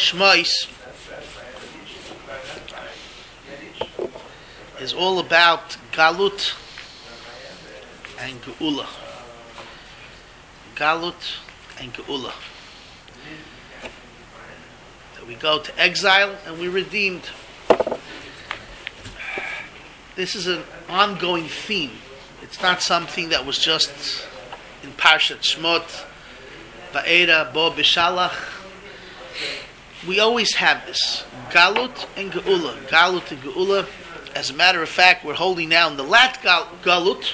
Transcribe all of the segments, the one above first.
Shmois is all about Galut and Geula. Galut and Geula. That we go to exile and we're redeemed. This is an ongoing theme. It's not something that was just in Parshat Shmot, Va'era, Bo B'Shalach. We always have this. Galut and Geula. Galut and Geula. As a matter of fact, we're holding now in the last Galut,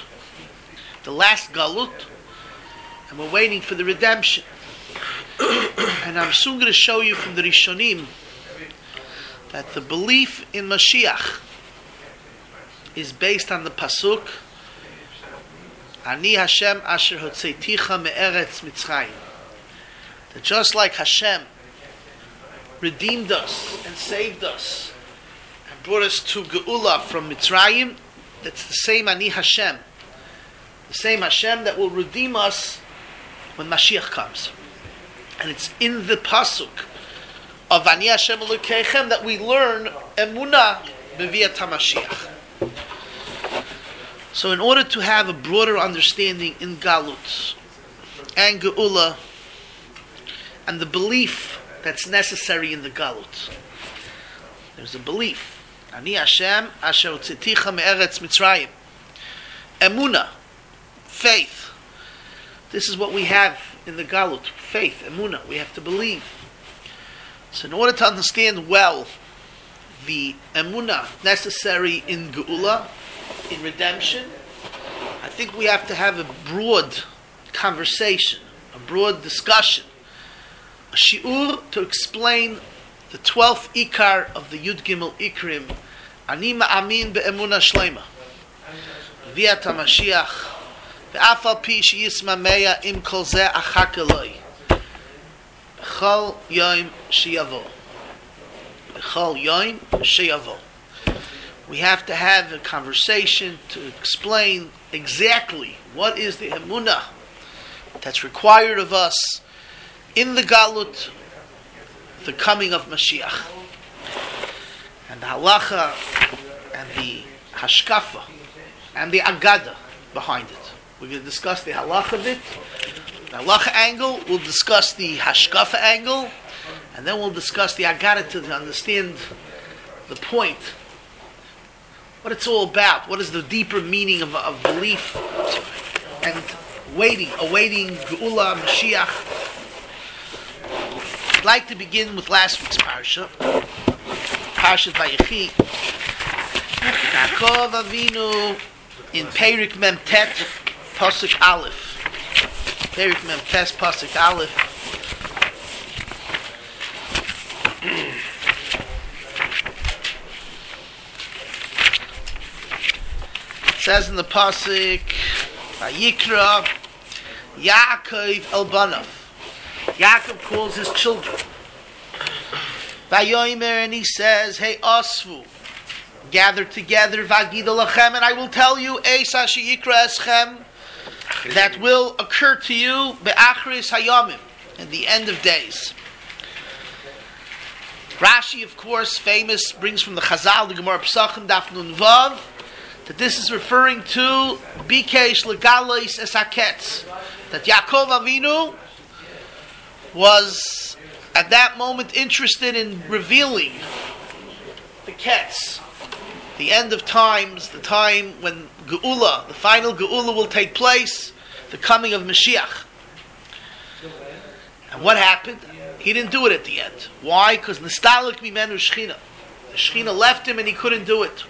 and we're waiting for the redemption. And I'm soon going to show you from the Rishonim that the belief in Mashiach is based on the pasuk Ani Hashem asher hotzeiticha me'eretz Mitzrayim. That just like Hashem redeemed us and saved us and brought us to Geula from Mitzrayim, that's the same Ani Hashem, the same Hashem that will redeem us when Mashiach comes. And it's in the pasuk of Ani Hashem Elokeichem that we learn Emunah B'viat HaMashiach. So in order to have a broader understanding in Galut and Geula and the belief that's necessary in the Galut, there's a belief. Ani Hashem asher hotziticha me'eretz Mitzrayim. Emunah, faith. This is what we have in the Galut. Faith, Emunah. We have to believe. So in order to understand well the Emunah necessary in Geula, in redemption, I think we have to have a broad conversation, a broad discussion, a shiur to explain the 12th ikar of the Yud Gimel Ikrim, Ani ma'amin be'emunah shleima, Viat HaMashiach, ve'af al pi sheyisma meya im kol zeh achak eloi, b'chol yoim sheyavo, b'chol yoim sheyavo. We have to have a conversation to explain exactly what is the emunah that's required of us in the Galut, the coming of Mashiach, and the halacha, and the hashkafa, and the agada behind it. We're going to discuss the halacha of it, the halacha angle. We'll discuss the hashkafa angle, and then we'll discuss the agada to understand the point. What it's all about. What is the deeper meaning of belief and awaiting Geula, Mashiach. I'd like to begin with last week's parsha, Parshat Vayechi. Yaakov Avinu in Perik Mem Tet, Pasuk Aleph. Perik Mem Tet, Pasuk Aleph. It says in the pasuk, Vayikra Yaakov el Banav. Yaakov calls his children. Vayomer, and he says, Hey Osvu, gather together, Vagida lachem, and I will tell you, Eis asher yikra eschem, that will occur to you, be'achris hayamim, in the end of days. Rashi, of course, famous, brings from the Chazal, the Gemara Pesachim, Daf Nun Vav, that this is referring to Bikesh Legalois Es HaKetz, that Yaakov Avinu was at that moment interested in revealing the Ketz, the end of times, the time when Geula, the final Geula will take place, the coming of Mashiach. And what happened? He didn't do it at the end. Why? Because Nistalik Mimenu Shechina. The Shechina left him and he couldn't do it.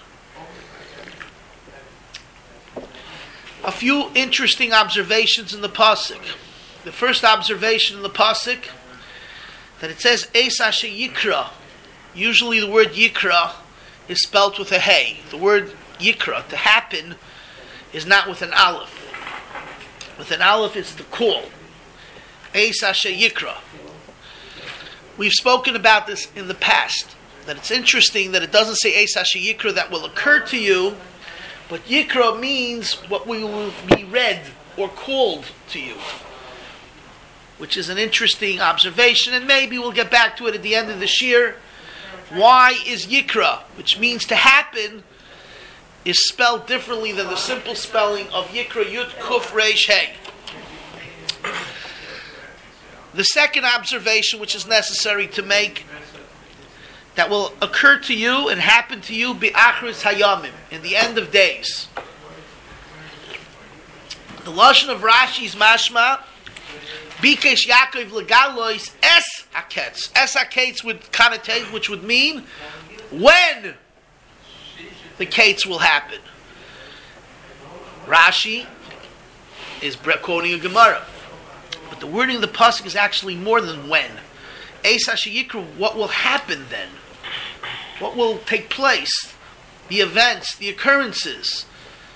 A few interesting observations in the pasuk. The first observation in the pasuk, that it says Eis asher yikra. Usually the word yikra is spelt with a hey. The word yikra, to happen, is not with an aleph. With an aleph it's the call. Eis asher yikra. We've spoken about this in the past, that it's interesting that it doesn't say Eis asher yikra, that will occur to you, but Yikra means what will be read or called to you. which is an interesting observation, and maybe we'll get back to it at the end of this year. Why is Yikra, which means to happen, is spelled differently than the simple spelling of Yikra Yud Kuf Reish Hey? The second observation which is necessary to make, that will occur to you and happen to you bi'achris hayamim, in the end of days. The lashon of Rashi's mashma, bikesh Yaakov legalois es haketz. Es haketz would connotate, which would mean when the kates will happen. Rashi is quoting a Gemara, but the wording of the pasuk is actually more than when. Es hasheyikra, what will happen then? What will take place? The events, the occurrences.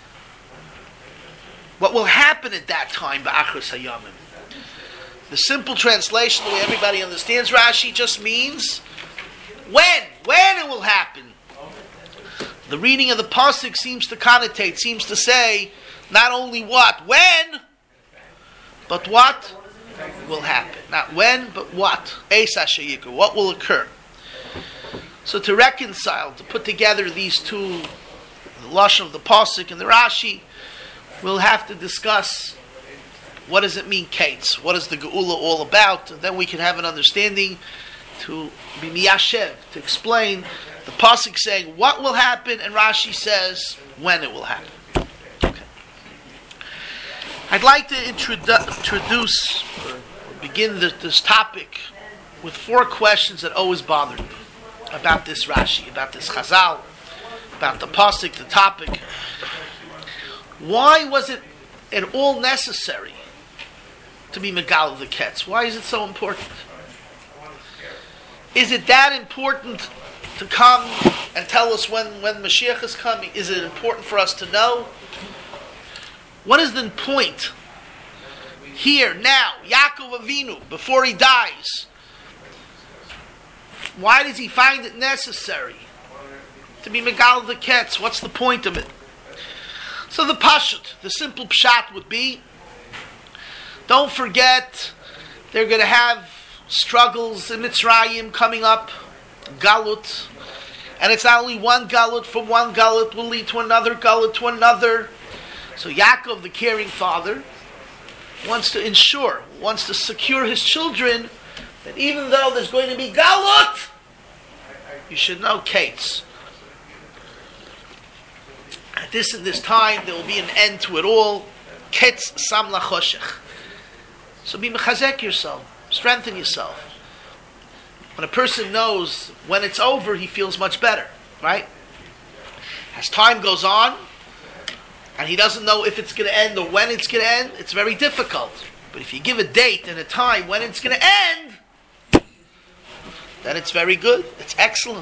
What will happen at that time? Ba'achros hayamim. The simple translation, the way everybody understands Rashi, just means when it will happen. The reading of the pasuk seems to connotate, seems to say, not only what, when, but what will happen. Not when, but what. Eis hasheyikra, what will occur. So to reconcile, to put together these two, the lashon of the pasuk and the Rashi, we'll have to discuss what does it mean, kates? What is the geula all about? And then we can have an understanding to be miyashev, to explain the pasuk saying what will happen, and Rashi says when it will happen. Okay. I'd like to introduce, or begin this topic with 4 questions that always bothered me about this Rashi, about this Chazal, about the pasuk, the topic. Why was it at all necessary to be Megal of the Ketz? Why is it so important? Is it that important to come and tell us when Mashiach is coming? Is it important for us to know? What is the point? Here, now, Yaakov Avinu, before he dies, why does he find it necessary to be Megal of the Ketz? What's the point of it? So the Pashut, the simple Pshat would be, don't forget, they're going to have struggles in Mitzrayim coming up, Galut, and it's not only one Galut, from one Galut will lead to another Galut, to another. So Yaakov, the caring father, wants to secure his children, that even though there's going to be Galut, you should know Kates. At this time, there will be an end to it all. Ketz sam lachoshech. So be mechazek yourself, strengthen yourself. When a person knows when it's over, he feels much better, right? As time goes on, and he doesn't know if it's going to end or when it's going to end, it's very difficult. But if you give a date and a time when it's going to end, then it's very good. It's excellent.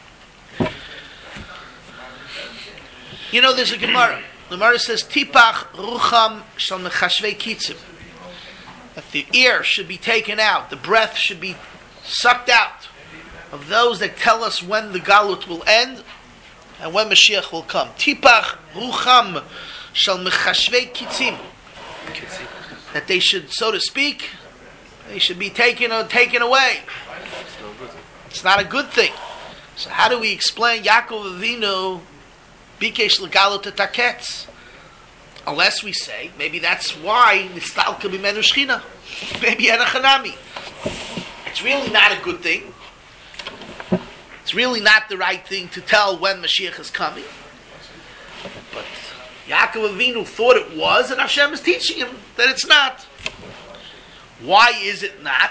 You know, there's a Gemara. The Gemara says, Tipach rucham shal mechashvei kitzim. That the air should be taken out, the breath should be sucked out of those that tell us when the Galut will end and when Mashiach will come. Tipach rucham shal mechashvei kitzim. That they should, so to speak, they should be taken away. It's not a good thing. So how do we explain Yaakov Avinu bikesh legalut etaketz? Unless we say, maybe that's why nistalka b'menu shchina. Maybe enachanami. It's really not a good thing. It's really not the right thing to tell when Mashiach is coming. But Yaakov Avinu thought it was, and Hashem is teaching him that it's not. Why is it not?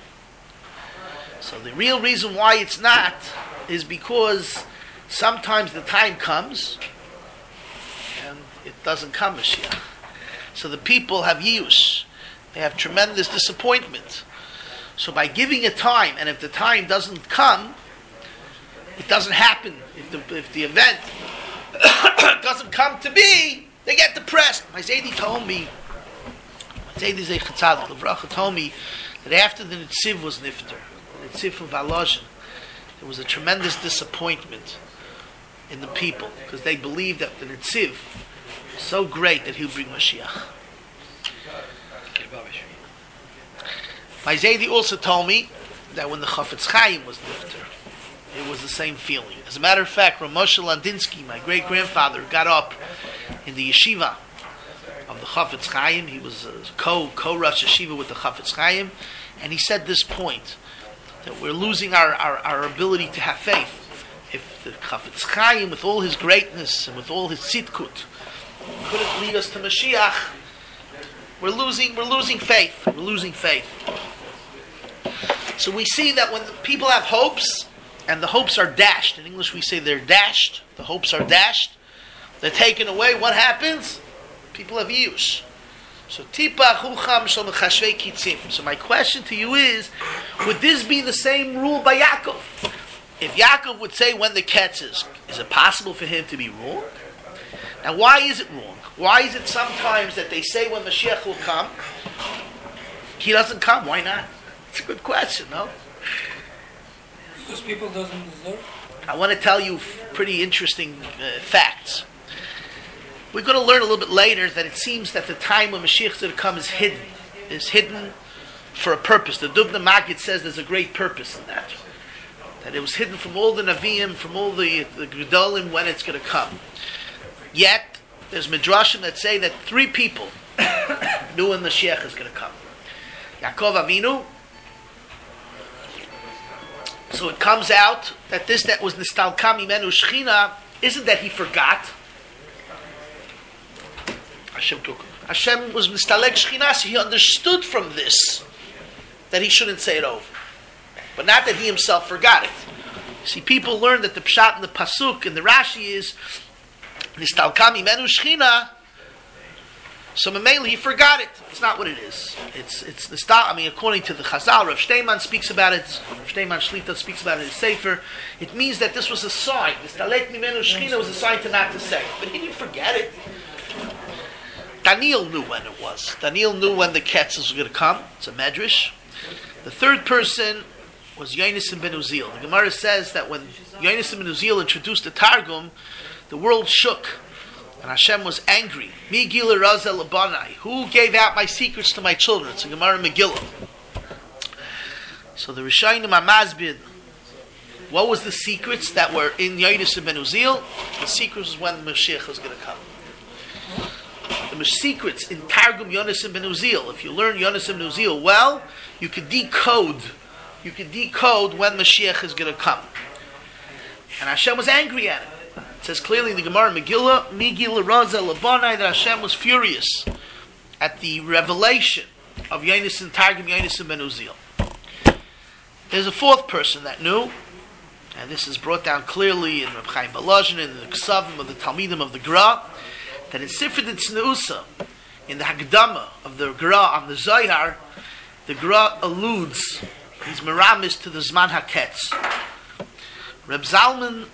So the real reason why it's not is because sometimes the time comes and it doesn't come, Mashiach. So the people have yiush. They have tremendous disappointment. So by giving a time, and if the time doesn't come, it doesn't happen. If the event doesn't come to be, they get depressed. My Zaidi told me, told me that after the Nitziv was nifter, the Nitziv from Valozhin, there was a tremendous disappointment in the people because they believed that the Nitziv was so great that he'll bring Mashiach. My Zaidi also told me that when the Chafetz Chaim was nifter, it was the same feeling. As a matter of fact, Rav Moshe Landinsky, my great-grandfather, got up in the yeshiva of the Chafetz Chaim. He was a co-Rosh Yeshiva with the Chafetz Chaim, and he said this point, that we're losing our ability to have faith. If the Chafetz Chaim, with all his greatness and with all his tzidkut, couldn't lead us to Mashiach, we're losing faith. We're losing faith. So we see that when people have hopes, and the hopes are dashed. In English we say they're dashed. The hopes are dashed. They're taken away. What happens? People have use. So So my question to you is, would this be the same rule by Yaakov? If Yaakov would say when the ketz is it possible for him to be wrong? Now why is it wrong? Why is it sometimes that they say when Mashiach will come, he doesn't come? Why not? It's a good question, no? Because people doesn't deserve. I want to tell you pretty interesting facts. We're going to learn a little bit later that it seems that the time when Mashiach is going to come is hidden for a purpose. The Dubna Maggid says there's a great purpose in that. That it was hidden from all the Naviim, from all the Gedolim when it's going to come. Yet, there's Midrashim that say that 3 people knew when Mashiach is going to come. Yaakov Avinu. So it comes out that that was Nistalka Mimenu Shechina isn't that he forgot. Hashem was Nistalek Shechina, so he understood from this that he shouldn't say it over. But not that he himself forgot it. See, people learn that the Pshat and the Pasuk and the Rashi is Nistalka Mimenu Shechina. So Mamela, he forgot it. It's not what it is. It's Nistal. According to the Chazal, Rav Shteiman speaks about it. Rav Shteiman Shlita speaks about it in his Sefer. It means that this was a sign. Nistalek Mimenu Shechina was a sign to not to say. But he didn't forget it. Daniel knew when it was. Daniel knew when the ketz was going to come. It's a medrash. The third person was Yonasan ben Uziel. The Gemara says that when Yonasan ben Uziel introduced the Targum, the world shook. And Hashem was angry. Mi gila razel labanai. Who gave out my secrets to my children? It's a Gemara Megillah. So the Rishonim Amazbid, what was the secrets that were in Yonasan ben Uziel? The secret was when the Mashiach was going to come. The secrets in Targum Yonasan ben Uziel. If you learn Yonasan ben Uziel well, you could decode when Mashiach is going to come. And Hashem was angry at him. It says clearly in the Gemara Megillah, Megillah Raza Labanai, that Hashem was furious at the revelation of Yonasan Targum Yonasan ben Uziel. There's a fourth person that knew, and this is brought down clearly in Reb Chaim Volozhin and the Ksavim of the Talmidim of the Gra, that in Sifra Tznusa, in the Hagdama of the Gra on the Zohar, the Gra alludes, he's meramis to the Zman HaKetz. Reb Zalman,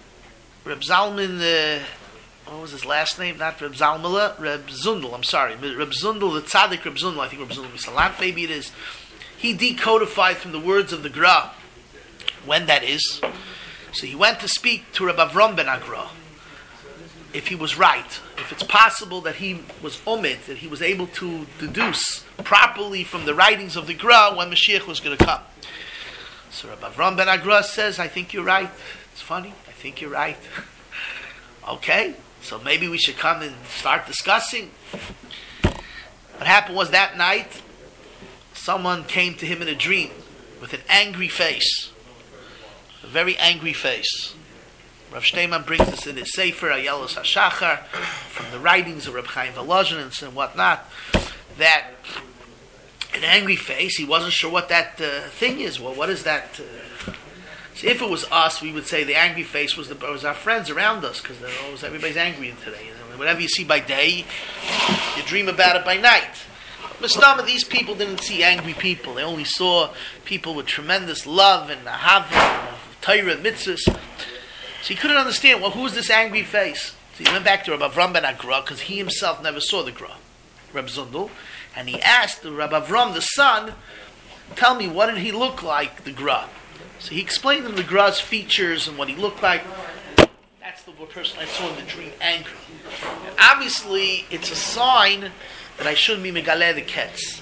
what was his last name? Not Reb Zalmala, Reb Zundel, I'm sorry. Reb Zundel, the Tzaddik Reb Zundel, I think Reb Zundel Misalant, maybe it is. He decodified from the words of the Gra when that is. So he went to speak to Reb Avram ben Agra. If he was right, if it's possible that he was omid, that he was able to deduce properly from the writings of the Gra when Mashiach was going to come. So Rabbi Avram ben Agra says, I think you're right. It's funny, I think you're right. Okay, so maybe we should come and start discussing. What happened was that night, someone came to him in a dream with an angry face. A very angry face. Rav Shteiman brings this in his Sefer, Ayelos HaShachar, from the writings of Reb Chaim Volozhin and whatnot, that an angry face, he wasn't sure what that thing is. Well, what is that? So if it was us, we would say the angry face was our friends around us, because everybody's angry today. Whatever you see by day, you dream about it by night. Mistama, these people didn't see angry people. They only saw people with tremendous love and ahava, and Torah and mitzvahs. So he couldn't understand, well, who's this angry face? So he went back to Rabbi Avram ben Agra, because he himself never saw the Gra, Reb Zundel, and he asked the Rabbi Avram, the son, tell me, what did he look like, the Gra? So he explained to him the Gra's features and what he looked like. That's the person I saw in the dream, angry. And obviously, it's a sign that I shouldn't be megaleh the ketz.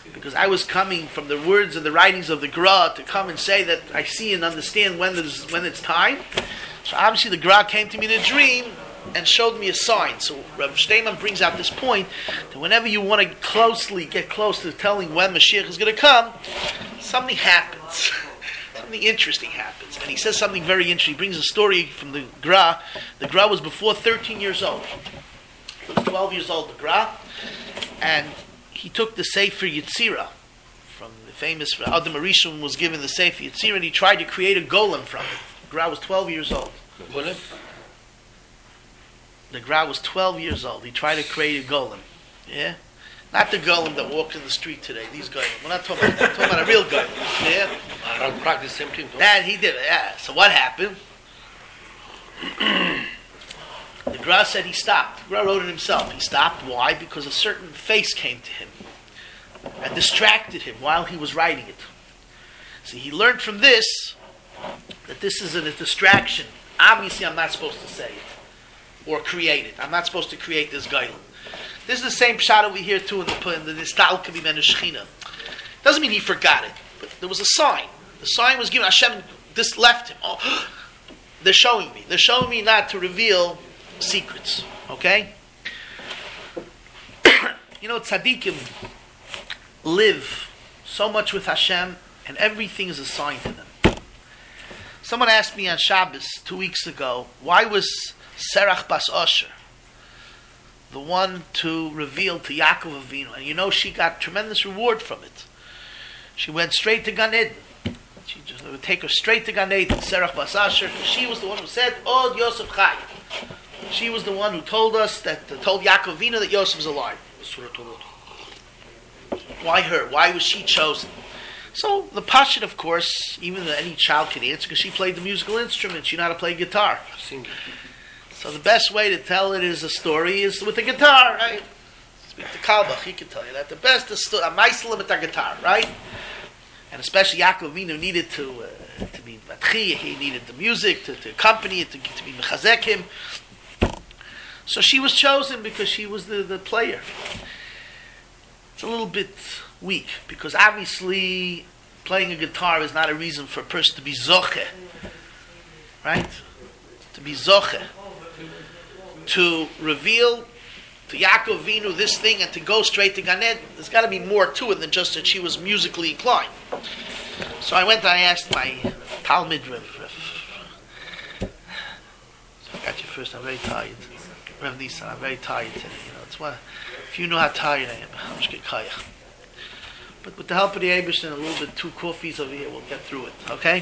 because I was coming from the words and the writings of the Gra to come and say that I see and understand when it's time. So obviously the Gra came to me in a dream and showed me a sign. So Rav Steinman brings out this point that whenever you want to get close to telling when Mashiach is going to come, something happens. Something interesting happens. And he says something very interesting. He brings a story from the Gra. The Gra was before 13 years old. He was 12 years old, the Gra. And he took the Sefer Yetzirah from the famous Adam Arishon was given the Sefer Yetzirah, and he tried to create a golem from it. The Gra was 12 years old. The Gra was 12 years old. He tried to create a golem. Yeah? Not the golem that walks in the street today. These guys. We're not talking about that. We're talking about a real golem. Yeah? I don't practice the same thing. That he did. Yeah. So what happened? The Gra said he stopped. The Gra wrote it himself. He stopped. Why? Because a certain face came to him and distracted him while he was writing it. See, he learned from this that this is a distraction. Obviously, I'm not supposed to say it or create it. I'm not supposed to create this golem. This is the same pshat we hear too in the Nistal Kavimenu Shechina. Doesn't mean he forgot it, but there was a sign. The sign was given. Hashem, this left him. Oh, they're showing me. They're showing me not to reveal secrets. Okay? You know, tzaddikim live so much with Hashem, and everything is a sign to them. Someone asked me on Shabbos 2 weeks ago, why was Serach Bas Osher the one to reveal to Yaakov Avinu? And you know, she got tremendous reward from it. She went straight to Gan Eden. She just would take her straight to Gan Eden, Serach Bas Asher. She was the one who said, Od Yosef Chai. She was the one who told us told Yaakov Avinu that Yosef is alive. Why her? Why was she chosen? So the Pashut, of course, even though any child could answer, because she played the musical instrument. She knew how to play guitar. Singing. So the best way to tell it is a story is with the guitar, right? Speak to Kalbach, he can tell you that. The best is a meiselim with the guitar, right? And especially Yaakov Avinu needed to be matchi, he needed the music to accompany it, to be mechazek him. So she was chosen because she was the player. It's a little bit weak, because obviously playing a guitar is not a reason for a person to be zoche, right? To be zoche. To reveal to Yaakov Avinu this thing and to go straight to Gan Eden. There's got to be more to it than just that she was musically inclined. So I went and I asked my Talmud Rav. I got you first. I'm very tired. Rav Nissan, I'm very tired today. You know, it's what, if you know how tired I am, I'm just get kayach. But with the help of the Eibush and a little bit 2 coffees over here, we'll get through it. Okay?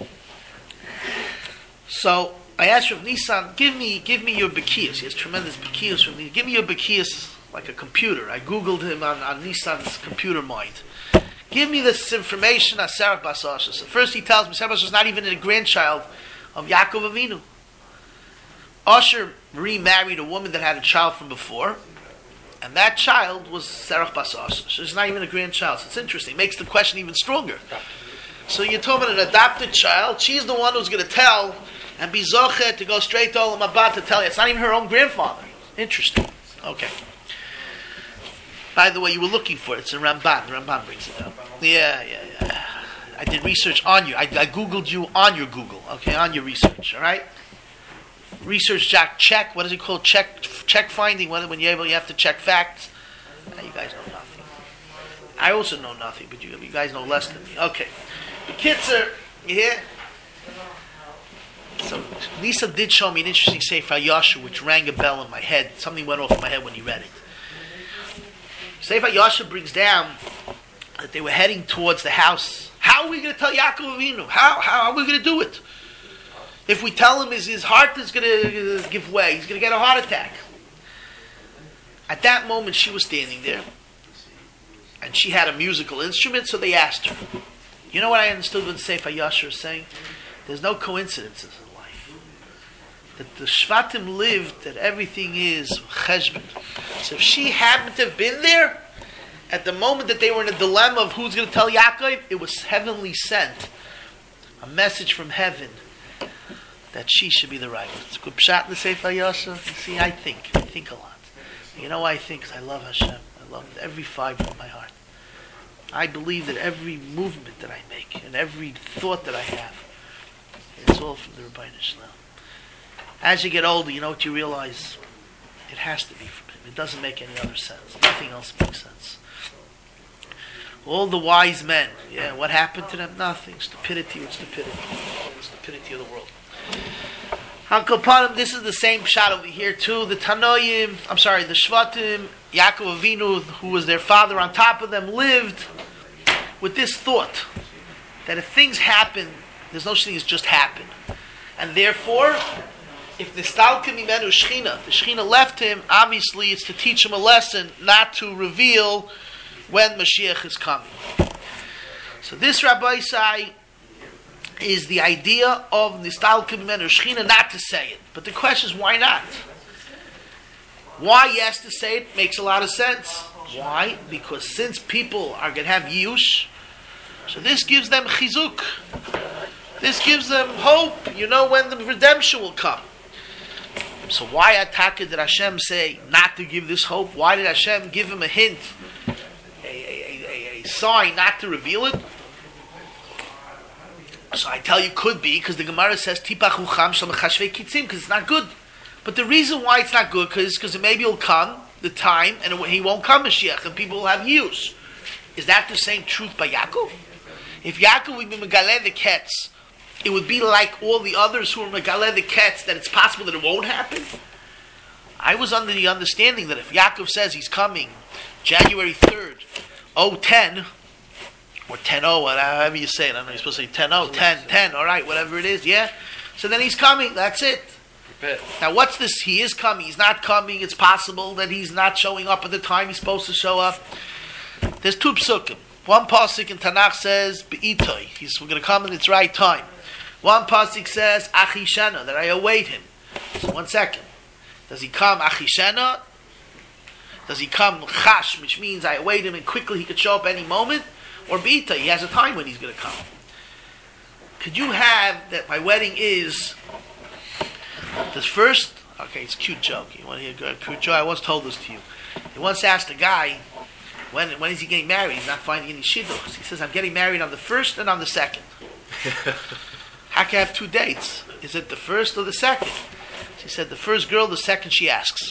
So I asked Rav Nissan, give me your Bekiyas. He has tremendous Bekiyas from me. Give me your Bekiyas like a computer. I Googled him on Nissan's computer mind. Give me this information on Serach Bas Asher. So first he tells me Serach Bas Asher is not even a grandchild of Yaakov Avinu. Asher remarried a woman that had a child from before, and that child was Serach Bas Asher. So it's not even a grandchild. So it's interesting. It makes the question even stronger. So you're talking about an adopted child. She's the one who's going to tell and be zoche to go straight to Olam Haba to tell you. It's not even her own grandfather. Interesting. Okay. By the way, you were looking for it. It's in Ramban. The Ramban brings it up. Yeah. I did research on you. I Googled you on your Google. Okay, on your research. All right? Research check. What is it called? Check finding. When you're able, you have to check facts. Now you guys know nothing. I also know nothing, but you guys know less than me. Okay. The Kitzer, you hear? So Lisa did show me an interesting Sefer Yashu, which rang a bell in my head. Something went off in my head when he read it. Sefer Yashu brings down that they were heading towards the house. How are we going to tell Yaakov Avinu? How are we going to do it? If we tell him his heart is going to give way, he's going to get a heart attack. At that moment, she was standing there, and she had a musical instrument, so they asked her. You know what I understood when Sefer Yashu is saying? There's no coincidences in life. That the Shvatim lived, that everything is cheshbon. So if she happened to have been there, at the moment that they were in a dilemma of who's going to tell Yaakov, it was heavenly sent. A message from heaven that she should be the right one. It's a good pshat in the Sefer Yashu. You see, I think a lot. You know why I think? Because I love Hashem. I love every fiber of my heart. I believe that every movement that I make and every thought that I have, it's all from the Rebbeinu Shalom. As you get older, you know what you realize? It has to be from him. It doesn't make any other sense. Nothing else makes sense. All the wise men, what happened to them? Nothing. Stupidity with stupidity. The stupidity of the world. Uncle Panim, this is the same shot over here too. The Tanoim, the Shvatim, Yaakov Avinu, who was their father on top of them, lived with this thought that if things happen, there's no such thing as just happen. And therefore, if Nistalka Mimenu Shechina, the Shechina left him, obviously it's to teach him a lesson, not to reveal when Mashiach is coming. So this Rabbi Isai is the idea of Nistalka Mimenu Shechina, not to say it. But the question is, why not? Why he has to say it makes a lot of sense. Why? Because since people are going to have Yush, so this gives them chizuk. This gives them hope. You know when the redemption will come. So why did Hashem say not to give this hope? Why did Hashem give him a hint, a sign not to reveal it? So I tell you, could be because the Gemara says tipach ucham shel mechashvei kitzim, because it's not good. But the reason why it's not good is because maybe it'll come the time and he won't come Mashiach and people will have use. Is that the same truth by Yaakov? If Yaakov would be megaleh the ketz, it would be like all the others who are megaleh the ketz, that it's possible that it won't happen. I was under the understanding that if Yaakov says he's coming January 3rd, 010, or 10-0, whatever you say it, I don't know, you're supposed to say 10-0, 10, all right, whatever it is, yeah? So then he's coming, that's it. Now what's this? He is coming, he's not coming, it's possible that he's not showing up at the time he's supposed to show up. There's two psukim. One pasuk in Tanakh says, Be'itoi, we're going to come in its right time. One pasuk says, Achishena, that I await him. So 1 second. Does he come Achishena? Does he come Chash, which means I await him and quickly he could show up any moment? Or Be'itoi, he has a time when he's going to come. Could you have that my wedding is this first? Okay, it's a cute joke. You want to hear a cute joke? I once told this to you. He once asked a guy, when is he getting married? He's not finding any shidduchs. He says, I'm getting married on the 1st and on the 2nd. How can I have 2 dates? Is it the 1st or the 2nd? She said, the first girl, the 2nd she asks.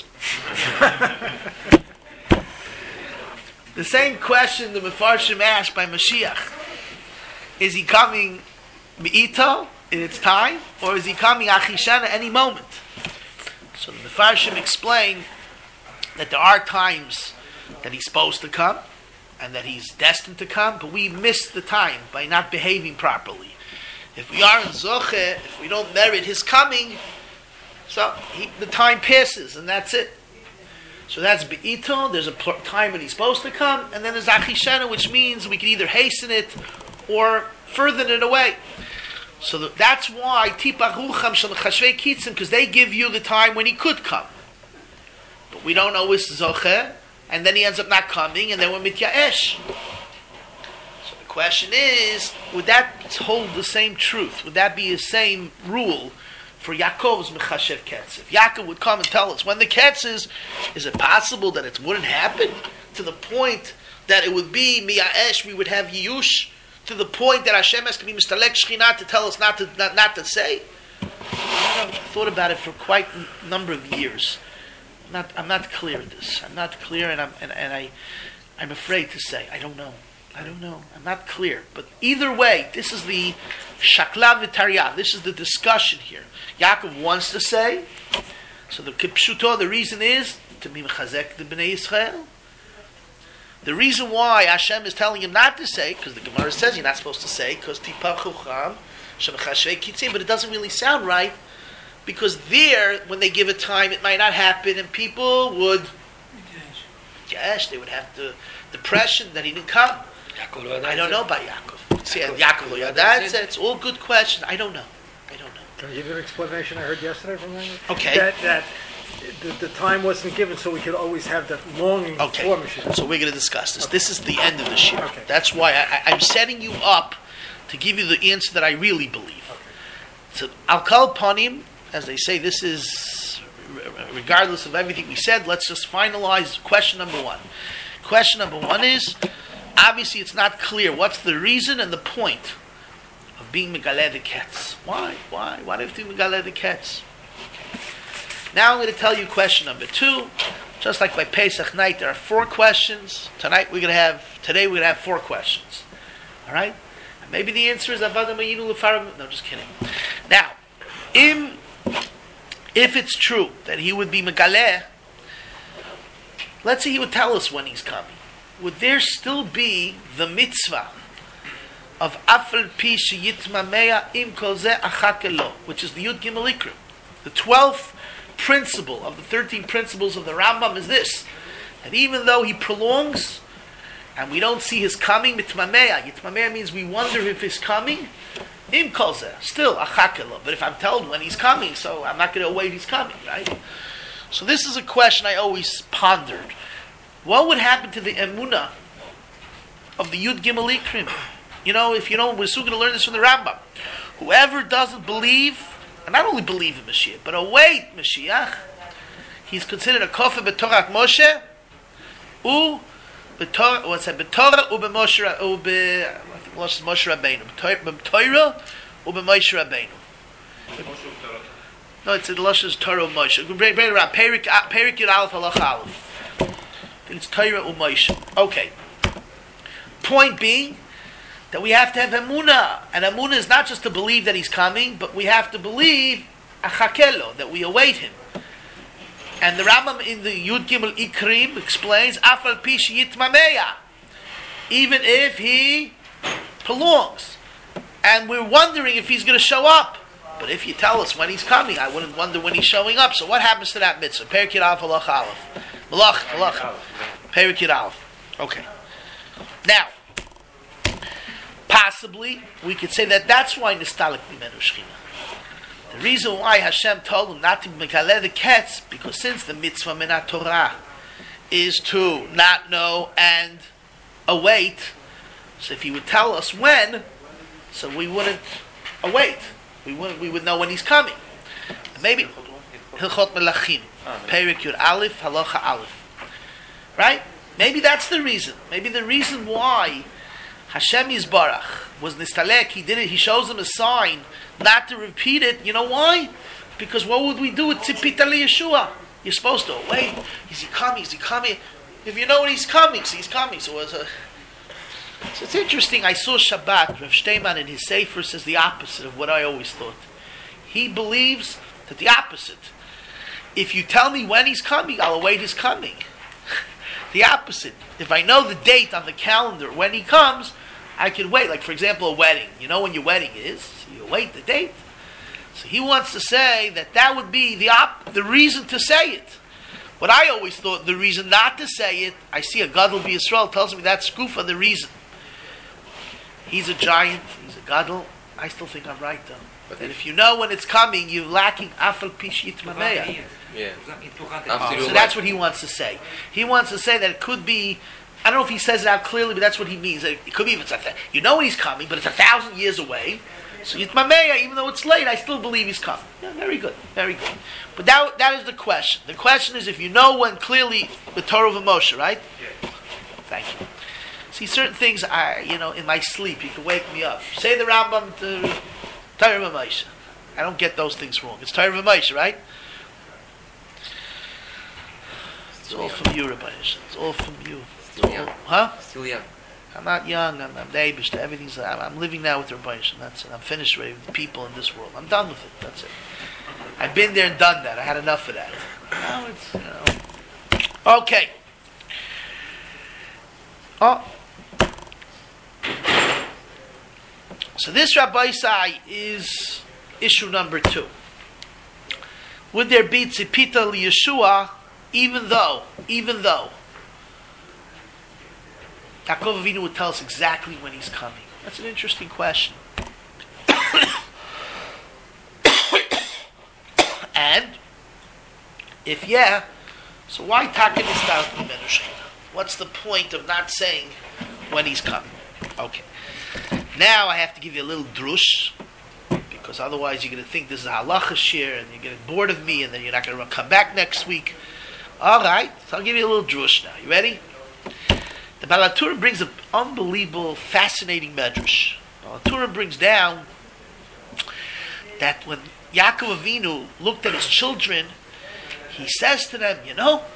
The same question the Mefarshim asked by Mashiach. Is he coming Be'ito in its time? Or is he coming Achishana any moment? So the Mefarshim explain that there are times that he's supposed to come and that he's destined to come, but we miss the time by not behaving properly. If we are in Zoche, if we don't merit his coming, so the time passes and that's it. So that's Be'ito, there's a time when he's supposed to come, and then there's Achishena, which means we can either hasten it or further it away. So that's why Tipach Rucham Shel Chashvei Kitzim, because they give you the time when he could come. But we don't always Zoche, and then he ends up not coming, and then we're Mityaesh. So the question is, would that hold the same truth? Would that be the same rule for Yaakov's Mechashev Ketz? If Yaakov would come and tell us when the Ketz is it possible that it wouldn't happen to the point that it would be Miyaesh, we would have Yiyush, to the point that Hashem has to be Mistalek Shechinah to tell us not to say? I thought about it for quite a number of years. I'm not clear at this. I'm not clear, and I'm afraid to say. I don't know. I'm not clear. But either way, this is the Shakla V'Tarya. This is the discussion here. Yaakov wants to say. So the Kipshuto, the reason is to be Mechazek the Bnei Yisrael. The reason why Hashem is telling him not to say, because the Gemara says you're not supposed to say, because Tipach Chucham Shemechashvei Kitzim, but it doesn't really sound right, because there, when they give a time, it might not happen, and people would, yes, they would have the depression that he didn't come. I don't know about Yaakov. See, Yaakov Lo Yada, it's all good questions. I don't know. Can I give you an explanation I heard yesterday from him? Okay. That the time wasn't given, so we could always have that longing for Mashiach. So we're going to discuss this. Okay. This is the end of the shir. Okay. That's why I'm setting you up to give you the answer that I really believe. Okay. So I'll call upon him, as they say, this is, regardless of everything we said, let's just finalize question number 1. Question number 1 is, obviously it's not clear what's the reason and the point of being Megaleh the Ketz. Why? Why do you have to be Megaleh the Ketz? Now I'm going to tell you question number 2. Just like by Pesach night, there are 4 questions. Today we're going to have 4 questions. All right? And maybe the answer is Avada Mayinu Lefarim. No, just kidding. Now, if it's true that he would be Megaleh, let's say he would tell us when he's coming. Would there still be the mitzvah of Afal Pi Sheyitmameya Im Kol Zeh Achakelo, which is the Yud Gimel Ikrim? The 12th principle of the 13 principles of the Rambam is this: that even though he prolongs and we don't see his coming, Yitmameya means we wonder if he's coming. Im Kol Zeh, still Achakelo. But if I'm told when he's coming, so I'm not going to await he's coming, right? So this is a question I always pondered. What would happen to the emunah of the Yud Gimel Ikrim? We're soon going to learn this from the Rambam. Whoever doesn't believe, and not only believe in Mashiach, but await Mashiach, he's considered a kofar b'Torah Moshe, b'Torah u'b'Moshe Rabbeinu, b'Torah u'b'Moshe Rabbeinu. No, it's in Lashon's Torah Moshe. Bring it around. Perik Yud Aleph Halach Aleph. It's Torah u'Moshe. Okay. Point being that we have to have emunah, and emunah is not just to believe that he's coming, but we have to believe achakelo, that we await him. And the Rambam in the Yud Gimel Ikrim explains Afal Pi Sheyitmameya, even if he prolongs, and we're wondering if he's going to show up. But if you tell us when he's coming, I wouldn't wonder when he's showing up. So what happens to that mitzvah? Perik Yud Aleph Halach Aleph. Malach. Perik Yud Aleph. Okay. Now, possibly we could say that that's why Nistalik Mimenu Shechina. The reason why Hashem told him not to be Megaleh the Ketz, because since the mitzvah min Torah is to not know and await, so if he would tell us when, so we wouldn't await. We would know when he's coming. Maybe Hilchot Melachim, Perik Yud Aleph, Halacha Aleph. Right? Maybe that's the reason. Maybe the reason why Hashem Yisbarach was Nistalek, he did it, he shows them a sign not to repeat it. You know why? Because what would we do with Tzipita Yeshua? You're supposed to wait. Is he coming? Is he coming? If you know when he's coming, so he's coming. So it's interesting. I saw Shabbat, Rav Shteiman in his Sefer says the opposite of what I always thought. He believes that the opposite. If you tell me when he's coming, I'll await his coming. The opposite. If I know the date on the calendar when he comes, I can wait. Like, for example, a wedding. You know when your wedding is, so you wait the date. So he wants to say that would be the reason to say it. What I always thought, the reason not to say it, I see a Gadol B'Yisrael tells me that's Skufa, the reason. He's a giant, he's a Gadol. I still think I'm right, though. But if you know when it's coming, you're lacking Afal Pi Sheyitmameya. Yeah. So that's what he wants to say. He wants to say that it could be, I don't know if he says it out clearly, but that's what he means. It could be, if it's you know when he's coming, but it's 1,000 years away. So Yitmameya, even though it's late, I still believe he's coming. Yeah, very good, very good. But that is the question. The question is if you know when clearly the Torah of Moshe, right? Yeah. Thank you. See, certain things, in my sleep, you can wake me up. Say the Rambam to Torah of Moshe. I don't get those things wrong. It's Torah of Moshe, right? It's all from you, Rabbi Yisrael. It's all from you. Still young. Huh? Still young. I'm not young. I'm Dabish. Everything's. I'm living now with Rabbi Yisrael. That's it. I'm finished with the people in this world. I'm done with it. That's it. I've been there and done that. I had enough of that. Now it's Okay. Oh. So this Rabbi Isai is issue number 2. Would there be tzipita liyeshua, even though Yaakov Avinu would tell us exactly when he's coming? That's an interesting question. And if yeah, so why Taka Nistal Mimenu Shechina? What's the point of not saying when he's coming? Okay. Now I have to give you a little drush, because otherwise you're going to think this is a halacha shir, and you're getting bored of me, and then you're not going to come back next week. All right, so I'll give you a little drush now. You ready? The Baal HaTurim brings an unbelievable, fascinating medrash. Baal HaTurim brings down that when Yaakov Avinu looked at his children, he says to them,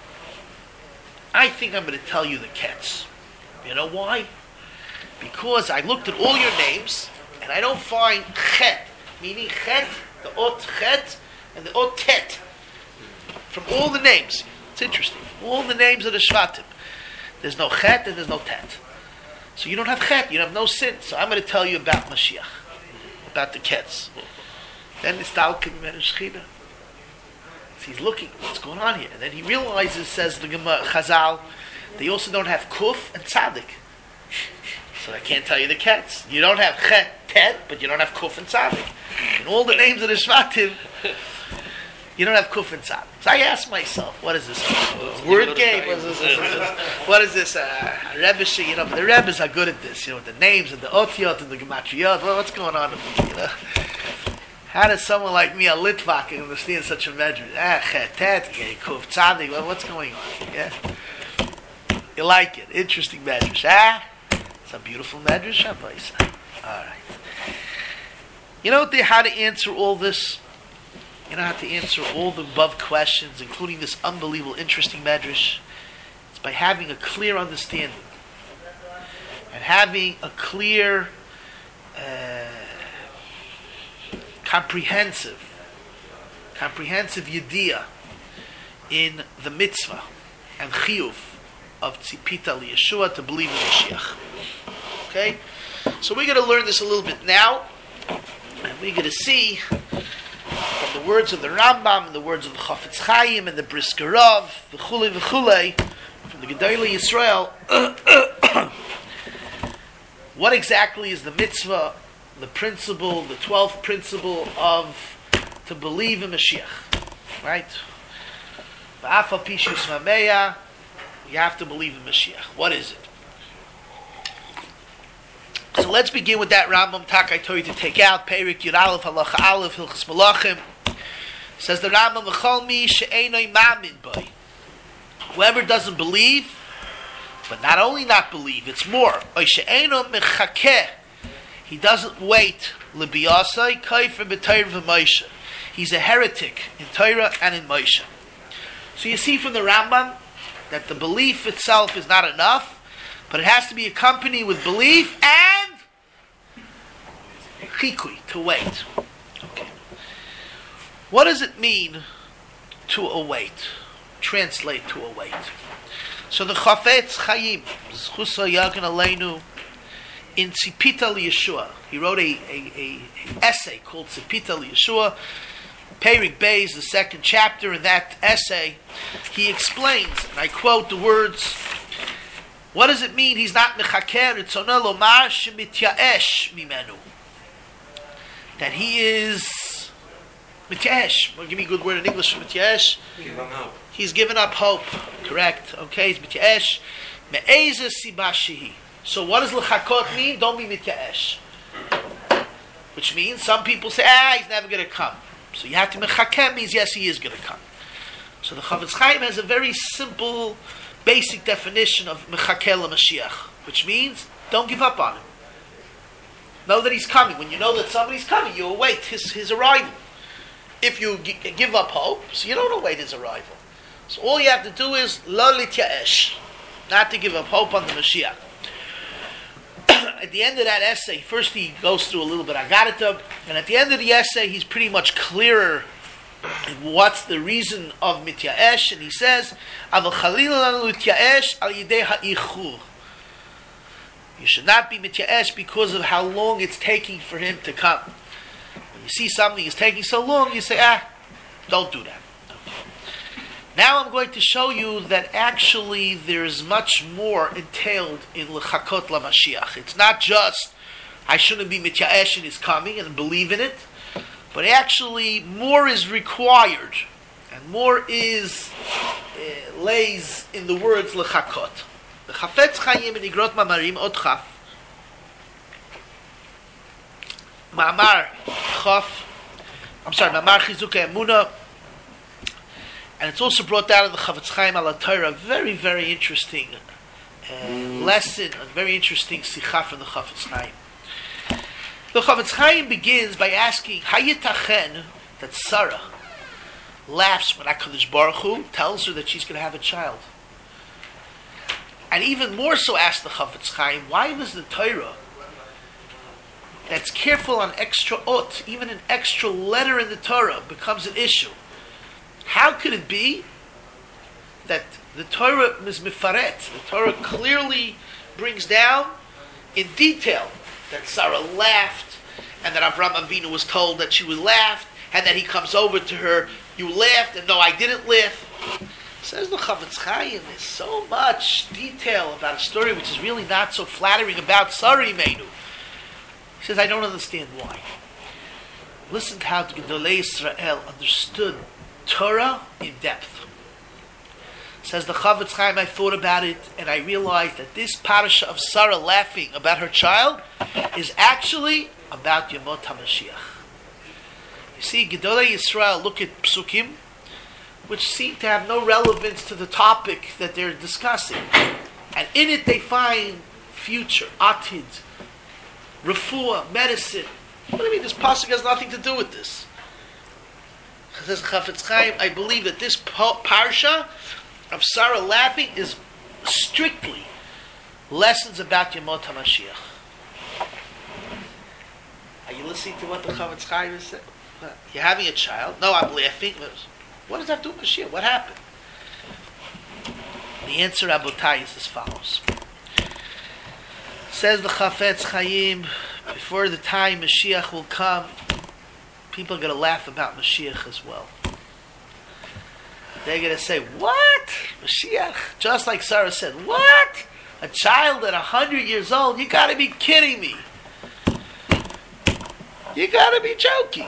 I think I'm going to tell you the Ketz. You know why? Because I looked at all your names, and I don't find Chet, meaning Chet, the Ot Chet, and the Ot Tet. From all the names. It's interesting. From all the names of the Shvatim. There's no Chet and there's no Tet. So you don't have Chet, you have no sin. So I'm going to tell you about Mashiach, about the Ketz. Then it's Dalkin Shechina. So he's looking, what's going on here? And then he realizes, says the Gemara Chazal, they also don't have Kuf and Tzadik. So I can't tell you the Ketz. You don't have Chet, Tet, but you don't have Kuf and Tzadik. In all the names of the Shvatim, you don't have Kuf and Tzadik. So I asked myself, what is this? Word game? What is this? Rebbe, but the Rebbes are good at this, with the names and the Otiot and the Gematriyot. Well, what's going on? How does someone like me, a Litvak, understand such a measure? Chet, Tet, Kuf, Tzadik. Well, what's going on? Yeah, you like it? Interesting measures, It's a beautiful medrash, all right. You know how to answer all this? You know how to answer all the above questions, including this unbelievable, interesting medrash? It's by having a clear understanding and having a clear, comprehensive yediyah in the mitzvah and chiyuv of tzipita liyeshua, to believe in Mashiach. Okay? So we're going to learn this a little bit now, and we're going to see from the words of the Rambam, and the words of the Chafetz Chaim, and the Brisker Rav, v'chulei, from the Gedolei Yisrael, what exactly is the mitzvah, the principle, the 12th principle of to believe in Mashiach. Right? V'afal pishus mameya, you have to believe in Mashiach. What is it? So let's begin with that Rambam Tak I told you to take out. Perik Yud Aleph Halacha Aleph Hilchos Malachim. Says the Rambam, V'chol mi she'enoi ma'amin boi. Whoever doesn't believe, but not only not believe, it's more. Oy she'eno mechakeh. He doesn't wait. L'biyasai kaifer b'Torah v'Moshe. He's a heretic in Torah and in Moshe. So you see from the Rambam that the belief itself is not enough, but it has to be accompanied with belief and chikui, to wait. Okay. What does it mean to await? Translate to await. So the Chafetz Chaim, Zchusa Yagen Aleinu, in Tzipita Liyeshua, he wrote a essay called Tzipita Liyeshua. Perik Beis, the second chapter. In that essay, he explains, and I quote the words, what does it mean he's not mechaker? It's onel omar shemityaesh mimenu. That he is mityaesh. Well, give me a good word in English for mityaesh. He's given up hope. Correct. Okay, he's mityaesh. Me'ezeh sibashihi. So what does lechakot mean? Don't be mityaesh. Which means some people say, he's never going to come. So you have to mechaker means yes, he is going to come. So the Chafetz Chaim has a very simple, basic definition of mechaker l'Mashiach, which means don't give up on him. Know that he's coming. When you know that somebody's coming, you await his arrival. If you give up hope, so you don't await his arrival. So all you have to do is lo lityaesh, not to give up hope on the Mashiach. At the end of that essay, first he goes through a little bit Agaritab, and at the end of the essay, he's pretty much clearer what's the reason of mityaesh, and he says, "Aval chalila mityaesh al yidei ha'ichur." You should not be mityaesh because of how long it's taking for him to come. When you see something is taking so long, you say, don't do that. Okay. Now I'm going to show you that actually there's much more entailed in l'chakot l'Mashiach. It's not just I shouldn't be mityaesh in his coming and believe in it, but actually more is required, and more is lays in the words l'chakot. The Chafetz Chaim in Igrot Mamarim Od Chaf Mamar Chizuka Emuna, and it's also brought down in the Chafetz Chaim Al Torah, very, very interesting lesson, a very interesting sikha from the Chafetz Chaim. The Chafetz Chaim begins by asking, Hayitachen, that Sarah laughs when HaKadosh Baruch Hu tells her that she's going to have a child. And even more so asks the Chafetz Chaim, why does the Torah, that's careful on extra ot, even an extra letter in the Torah, becomes an issue? How could it be that the Torah is mifaret, the Torah clearly brings down in detail that Sarah laughed, and that Avraham Avinu was told that she would laugh, and that he comes over to her, you laughed, and no, I didn't laugh. Says the Chafetz Chaim, there's so much detail about a story which is really not so flattering about Sarah Imeinu. He says, I don't understand why. Listen to how the Gedolei Yisrael understood Torah in depth. Says the Chafetz Chaim, I thought about it and I realized that this parasha of Sarah laughing about her child is actually about Yemot HaMashiach. You see, Gedolei Yisrael look at psukim which seem to have no relevance to the topic that they're discussing. And in it they find future, atid, refuah, medicine. What do you mean this pasuk has nothing to do with this? Says Chafetz Chaim, I believe that this parsha of Sarah laughing is strictly lessons about Yemot HaMashiach. Are you listening to what the Chafetz Chaim is saying? You're having a child? No, I'm laughing. What does that do with Mashiach? What happened? The answer, Rabotai, is as follows. Says the Chafetz Chaim, before the time Mashiach will come, people are going to laugh about Mashiach as well. They're going to say, what? Mashiach? Just like Sarah said, what? A child at 100 years old? You got to be kidding me. You got to be joking.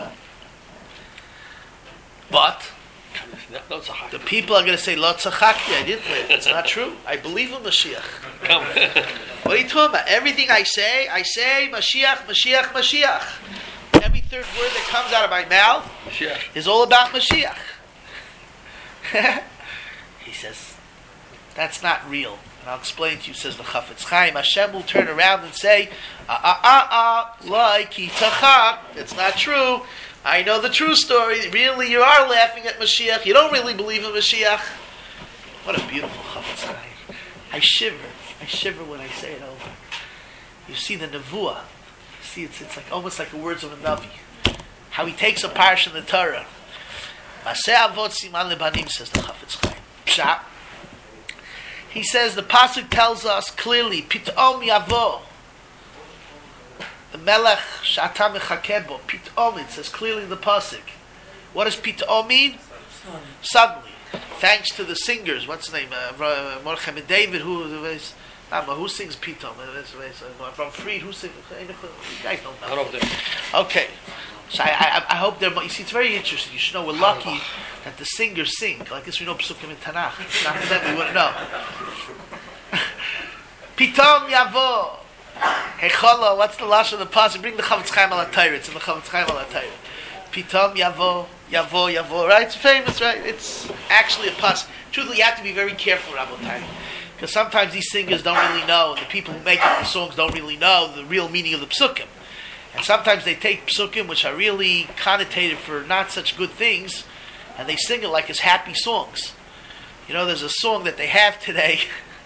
But the people are going to say, Lo tzachakti, I didn't live. It's not true. I believe in Mashiach. What are you talking about? Everything I say Mashiach, Mashiach, Mashiach. Every third word that comes out of my mouth is all about Mashiach. He says, that's not real. And I'll explain to you, says the Chafetz Chaim. Hashem will turn around and say, like Yitzchak. It's not true. I know the true story. Really, you are laughing at Mashiach. You don't really believe in Mashiach. What a beautiful Chafetz Chaim. I shiver when I say it over. You see the Nevuah. See, it's like almost like the words of a Navi. How he takes a parsha in the Torah. Maseh Avot Siman Lebanim, says the Chafetz Chaim. Pshat. He says the pasuk tells us clearly, Pit'om Yavo. The Melech Sh'ata Mechakeh Bo. Pit'om, it says clearly in the pasuk. What does Pit'om mean? Suddenly. Thanks to the singers. What's his name? Mordechai ben David. Who sings Pit'om? From Fried. Who sings? You guys don't know. None of them. Okay. So I hope they're. You see, it's very interesting. You should know we're lucky that the singers sing. Like this, we know Psukim in Tanakh. Not for them, we wouldn't know. Pitom Yavo. Hecholo. What's the lashon of the pasuk? Bring the Chafetz Chaim al HaTorah. It's in the Chafetz Chaim al HaTorah. Pitom Yavo, Yavo, Yavo. Right? It's famous, right? It's actually a pasuk. Truthfully, you have to be very careful, Rabotai, because sometimes these singers don't really know, and the people who make up the songs don't really know the real meaning of the psukim. And sometimes they take psukim which are really connotated for not such good things, and they sing it like it's happy songs. You know, there's a song that they have today.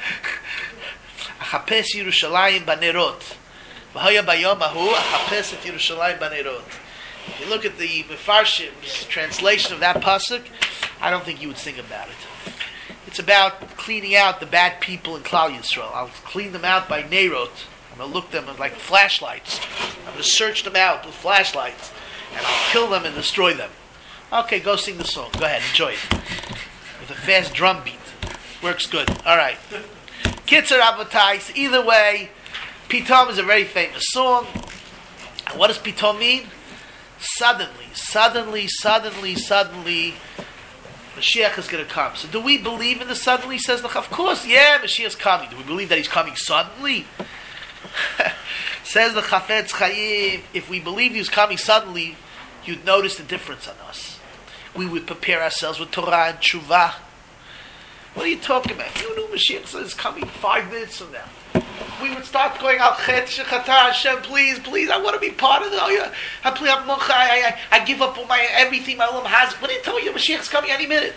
Achapes Yerushalayim banerot. V'haya bayom ahu achapes et Yerushalayim banerot. If you look at the Mefarshim's translation of that pasuk, I don't think you would sing about it. It's about cleaning out the bad people in Klal Yisrael. I'll clean them out by nerot. I'm going to look them like flashlights. I'm going to search them out with flashlights. And I'll kill them and destroy them. Okay, go sing the song. Go ahead, enjoy it. With a fast drum beat. Works good. Alright. Kitzer Abotais. Either way, Pitom is a very famous song. And what does Pitom mean? Suddenly, Mashiach is going to come. So do we believe in the suddenly, says the Chav? Of course, yeah, Mashiach's coming. Do we believe that he's coming suddenly? Says the Chafetz Chaim, if we believed he was coming suddenly, you'd notice the difference on us. We would prepare ourselves with Torah and Tshuva. What are you talking about? If you knew Mashiach is coming 5 minutes from now, we would start going out, Chet Shechata Hashem, please, I want to be part of it. I give up on my everything my Olam has. What did he tell you? Mashiach's coming any minute.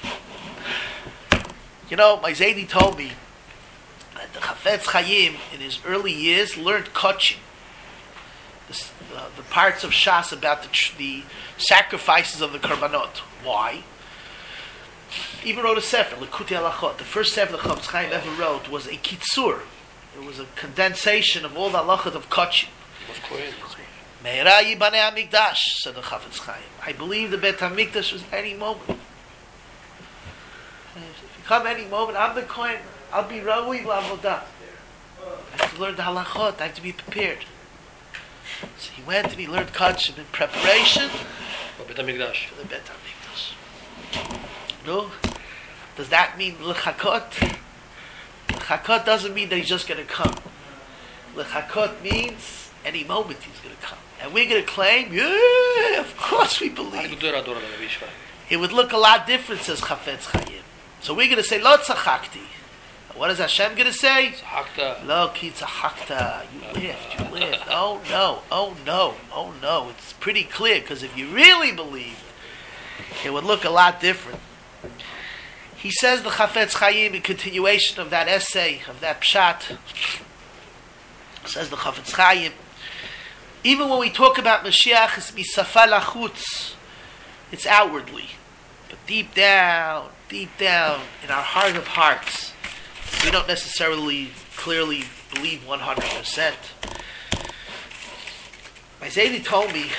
You know, my Zaidi told me that the Chafetz Chaim in his early years learned Kotchim, the parts of Shas about the sacrifices of the Karbanot. Why? He even wrote a sefer, Likutei Halachot. The first sefer the Chafetz Chaim ever wrote was a kitzur. It was a condensation of all the halachot of Kotchim. Me'era yibanei HaMikdash, said the Chafetz Chaim. I believe the Beit HaMikdash was any moment. If you come any moment, I'm the Kohen. I'll be Raui L'Avodah. I have to learn the halachot. I have to be prepared. So he went and he learned Kotchim in preparation for the Beit HaMikdash. No? Does that mean l'chakot? L'chakot doesn't mean that he's just going to come. L'chakot means any moment he's going to come. And we're going to claim, yeah, of course we believe. It would look a lot different, says Chafetz Chaim. So we're going to say, Lo tzachakti. What is Hashem going to say? Lo ki tzachakta. You lived. Oh no. It's pretty clear, because if you really believe, it would look a lot different. He says the Chafetz Chaim in continuation of that essay, of that pshat, says the Chafetz Chaim, even when we talk about Mashiach, it's misafa lachutz, it's outwardly. But deep down, in our heart of hearts, we don't necessarily clearly believe 100%. My Zaidi told me,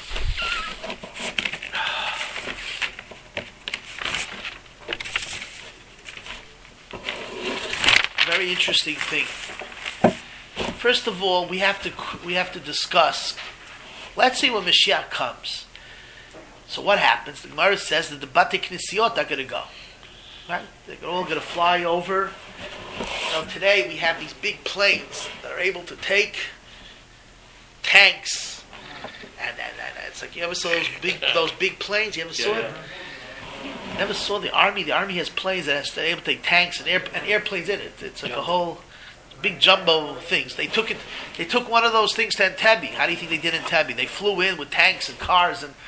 very interesting thing. First of all, we have to discuss. Let's say when Mashiach comes. So what happens? The Gemara says that the Batei Knesiot are going to go, right? They're all going to fly over. Today we have these big planes that are able to take tanks, and it's like, you ever saw those big planes? You ever saw it? You never saw the army. The army has planes that are able to take tanks and airplanes in it. It's like a whole big jumbo things. They took one of those things to Entebbe. How do you think they did in Entebbe? They flew in with tanks and cars and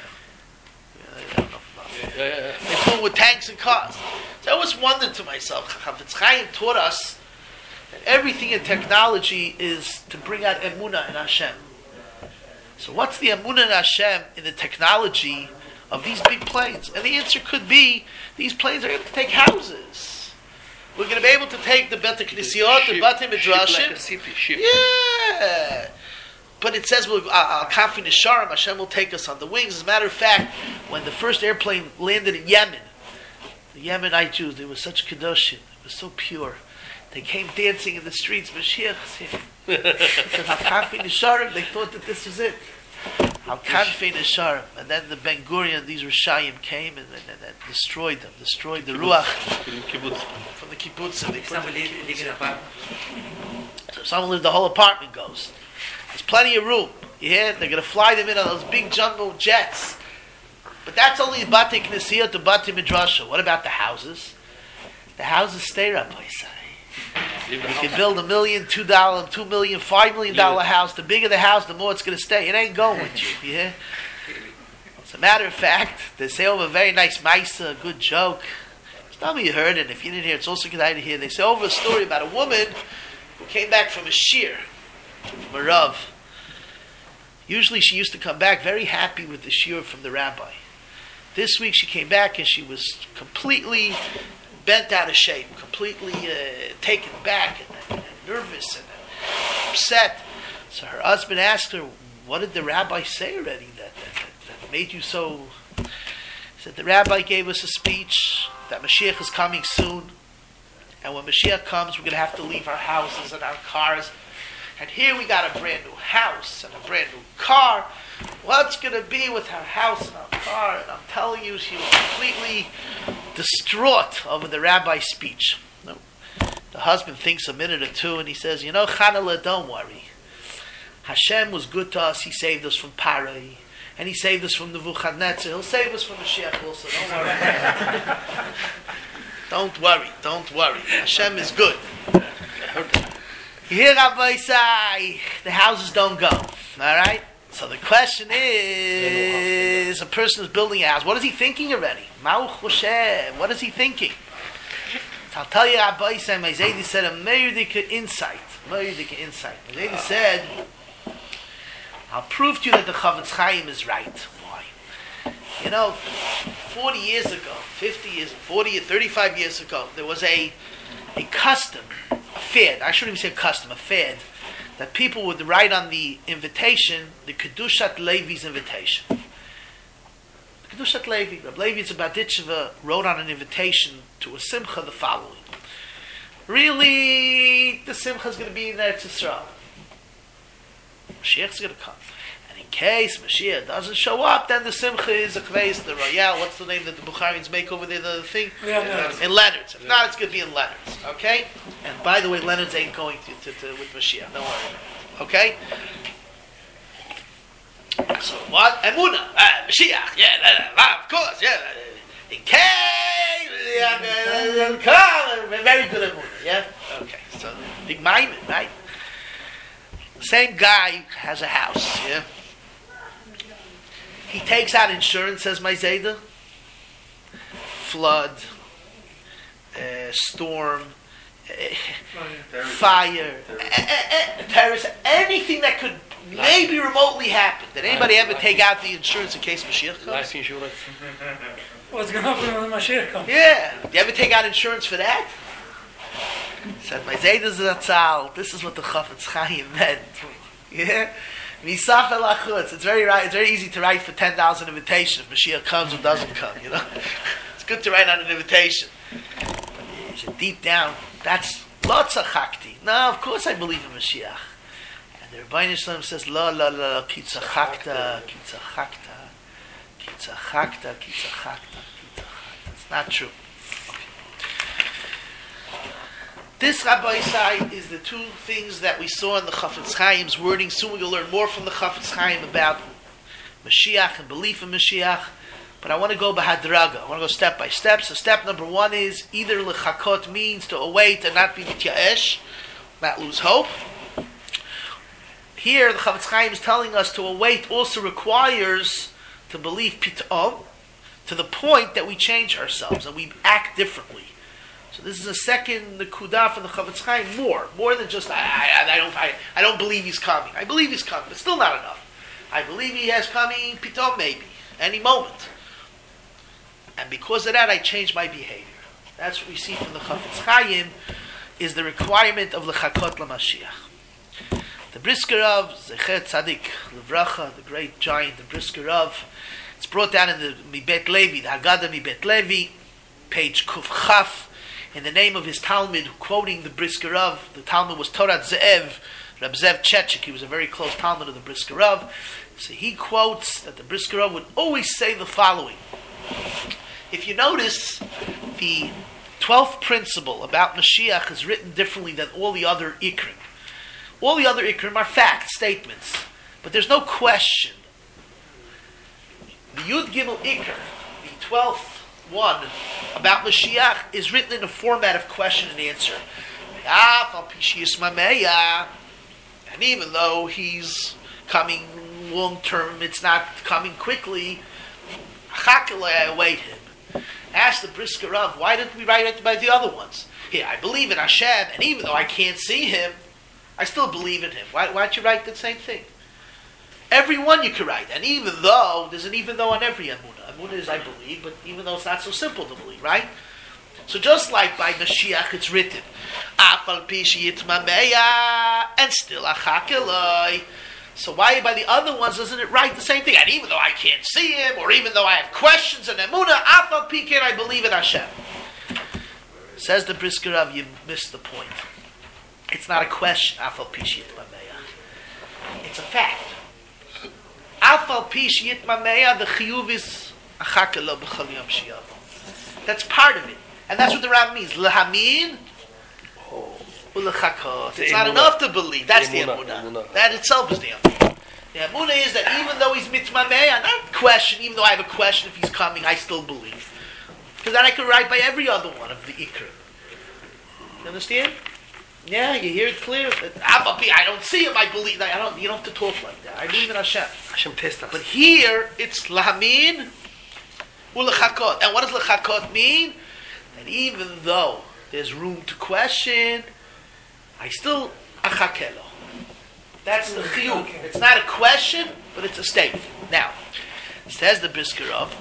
they flew with tanks and cars. So I always wondered to myself, Chafetz Chaim taught us that everything in technology is to bring out emunah in Hashem. So what's the emunah in Hashem in the technology of these big planes? And the answer could be, these planes are able to take houses. We're going to be able to take the Beit HaKnesiot, the Batei Midrashim. Yeah. But it says, Al-Kafi Nisharim, Hashem will take us on the wings. As a matter of fact, when the first airplane landed in Yemen, the Yemenite Jews, they were such Kedoshim, it was so pure. They came dancing in the streets, Mashiach is here. Because Al-Kafi Nisharim, they thought that this was it. Al-Kanfei Nisharim. And then the Ben Gurion, these Rishayim came and destroyed them, destroyed the Ruach from the kibbutzim. They put them in the kibbutzim. So if someone lives, the whole apartment goes. There's plenty of room. You hear? They're going to fly them in on those big jumbo jets. But that's only Batei Knesiot to Batei Midrasha. What about the houses? The houses stay, Rabbi Isai. You can build $1 million, $2 million, $2 million, $5 million house. The bigger the house, the more it's going to stay. It ain't going with you. You hear? As a matter of fact, they say over a very nice maisa, a good joke. Some of you heard it. If you didn't hear, it's also good to hear. They say over a story about a woman who came back from a shir, from a rav. Usually she used to come back very happy with the shir from the rabbi. This week she came back and she was completely bent out of shape, completely taken back and nervous and upset. So her husband asked her, what did the rabbi say already that made you so... He said, the rabbi gave us a speech that Mashiach is coming soon, and when Mashiach comes, we're going to have to leave our houses and our cars. And here we got a brand new house and a brand new car. What's going to be with our house and our car? And I'm telling you, she was completely distraught over the rabbi's speech. No. The husband thinks a minute or two and he says, Chanala, don't worry. Hashem was good to us. He saved us from Parai. And he saved us from Nebuchadnezzar. He'll save us from Mashiach also. Don't worry. Don't worry. Hashem is good. Here, Rabbi say, the houses don't go. All right? So the question is, a person is building a house. What is he thinking already? What is he thinking? So I'll tell you, Rabbi say, Maizedi said a meirdika insight. Maizedi said, I'll prove to you that the Chavetz Chaim is right. Why? 40 years ago, 50 years, 40, 35 years ago, there was a custom, a fad, I shouldn't even say custom, a fad, that people would write on the invitation, the Kedushat Levi's invitation. The Kedushat Levi, Reb Levi Zabaditcheva wrote on an invitation to a simcha the following. Really, the simcha is going to be in Eretz Yisrael. Mashiach is going to come. And in case Mashiach doesn't show up, then the simcha is a kveis, the royale, what's the name that the Bukharians make over there, the thing? In Leonard's. If not, it's going to be in Leonard's. Okay? And by the way, Leonard's ain't going to with Mashiach. Don't worry. Okay? So what? Emunah. Mashiach. Yeah, of course. Yeah. In case, very good Emunah. Yeah? Okay. So, big mind, right? Same guy has a house, yeah? He takes out insurance, says my Zayda. Flood, storm, fire, terrorist, anything that could maybe remotely happen. Did anybody ever take out the insurance in case Mashiach comes? Life insurance. What's going to happen when Mashiach comes? Yeah. Did you ever take out insurance for that? Said my Zayda Zatzal, this is what the Chavetz Chaim meant. Yeah? Misach elachutz. It's very easy to write for 10,000 invitations if Mashiach comes or doesn't come, It's good to write on an invitation. But deep down, that's lots of chakti. No, of course I believe in Mashiach. And the Rebbeinu Shalom says, la, kitza chakta. It's not true. This Rabbi Isai is the two things that we saw in the Chavetz Chaim's wording. Soon we're going to learn more from the Chavetz Chaim about Mashiach and belief in Mashiach. But I want to go b'hadraga. I want to go step by step. So step number one is either lechakot means to await and not be mityaesh, not lose hope. Here the Chavetz Chaim is telling us to await also requires to believe pit'om to the point that we change ourselves and we act differently. So this is a second nekudah from the Chavetz Chaim, more than just I don't believe he's coming. I believe he's coming, but still not enough. I believe he has coming pitom maybe any moment, and because of that, I change my behavior. That's what we see from the Chavetz Chaim is the requirement of lechakot laMashiach. The Brisker Rav Zecher Tzadik Levracha, the great giant, the Brisker Rav, it's brought down in the Mibet Levi, the Haggadah Mibet Levi, page Kuf Chaf. In the name of his Talmud, quoting the Brisker Rav, the Talmud was Torat Ze'ev, Reb Zev Chechik. He was a very close Talmud of the Brisker Rav. So he quotes that the Brisker Rav would always say the following. If you notice, the 12th principle about Mashiach is written differently than all the other Ikrim. All the other Ikrim are fact statements, but there's no question. The Yud Gimel Ikr, the 12th one about Mashiach is written in a format of question and answer. And even though he's coming long term, it's not coming quickly. I await him. Ask the Brisker Rav, why didn't we write it by the other ones? Here, I believe in Hashem, and even though I can't see him, I still believe in him. Why don't you write the same thing? Every one you can write, and even though, there's an even though on every Emunah. Emunah is I believe, but even though it's not so simple to believe, right? So just like by Mashiach it's written, Afal Pishi Yitmameya, and still Achakeloi. So why by the other ones doesn't it write the same thing? And even though I can't see him, or even though I have questions in Emunah, Afal Pikin, I believe in Hashem. Says the Brisker Rav, you missed the point. It's not a question, Afal Pishi Yitmameya. It's a fact. Afal Pish Yitmameya, the chiyuv is achakelo b'chol yom shi'avo. That's part of it, and that's what the Ram means. Lehamin ulechakot. It's not enough to believe. That's the emunah. That itself is the emunah. The emunah is that even though he's mitmameya, not question. Even though I have a question if he's coming, I still believe. Because then I could write by every other one of the Ikra. You understand? Yeah, you hear it clear. I don't see him, I believe. You don't have to talk like that. I believe in Hashem. Hashem test us. But here, it's lahamin ulechakot. And what does lechakot mean? That even though there's room to question, I still achakelo. That's the chiyuv. It's not a question, but it's a statement. Now, says the Brisker Rav,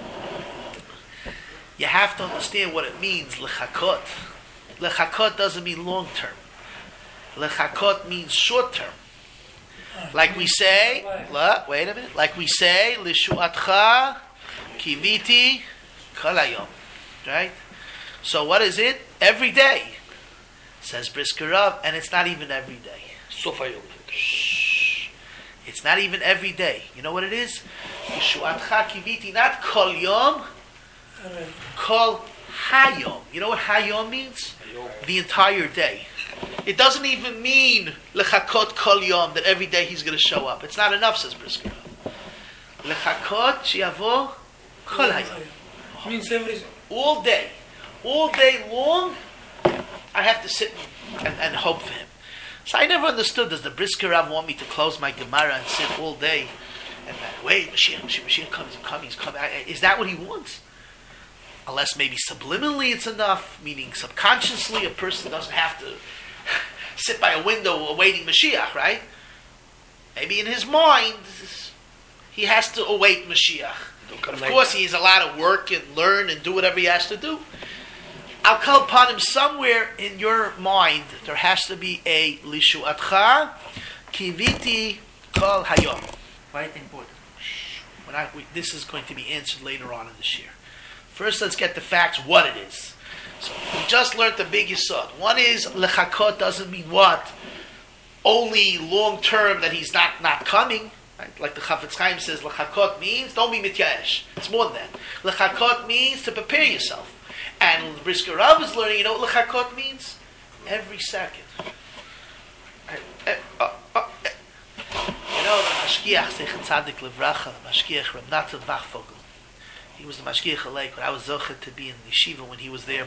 you have to understand what it means, lechakot. Lechakot doesn't mean long term. Lechakot means short term. Like we say, wait a minute. Like we say, lishuatcha kiviti kol hayom. Right? So what is it? Every day, says Brisker Rav, and it's not even every day. Sof hayom. Shh. It's not even every day. You know what it is? Lishuatcha kiviti, not kol yom, kol hayom. You know what hayom means? The entire day. It doesn't even mean lechakot kol yom, that every day he's going to show up. It's not enough, says Brisker. Lechakot shiavo kol hayom. Means every... All day long, I have to sit and hope for him. So I never understood, does the Brisker Rav want me to close my Gemara and sit all day and wait, Mashiach comes, he's coming. Is that what he wants? Unless maybe subliminally it's enough, meaning subconsciously a person doesn't have to sit by a window awaiting Mashiach, right? Maybe in his mind, he has to await Mashiach. Of course, he has a lot of work and learn and do whatever he has to do. I'll call upon him somewhere in your mind. There has to be a lishuatcha kiviti kol hayom. Quite important. This is going to be answered later on in this year. First, let's get the facts, what it is. So, we just learned the big yesod. One is, lechakot doesn't mean what? Only long term, that he's not coming. Right? Like the Chafetz Chaim says, lechakot means, don't be mityash. It's more than that. Lechakot means to prepare yourself. And the Brisker Rav is learning, you know what lechakot means? Every second. You know, the Mashgiach, Zecher Tzadik Levracha, the Mashgiach Reb Natan Bachvogel. He was the Mashgiach Alek, when I was Zocher to be in the yeshiva when he was there.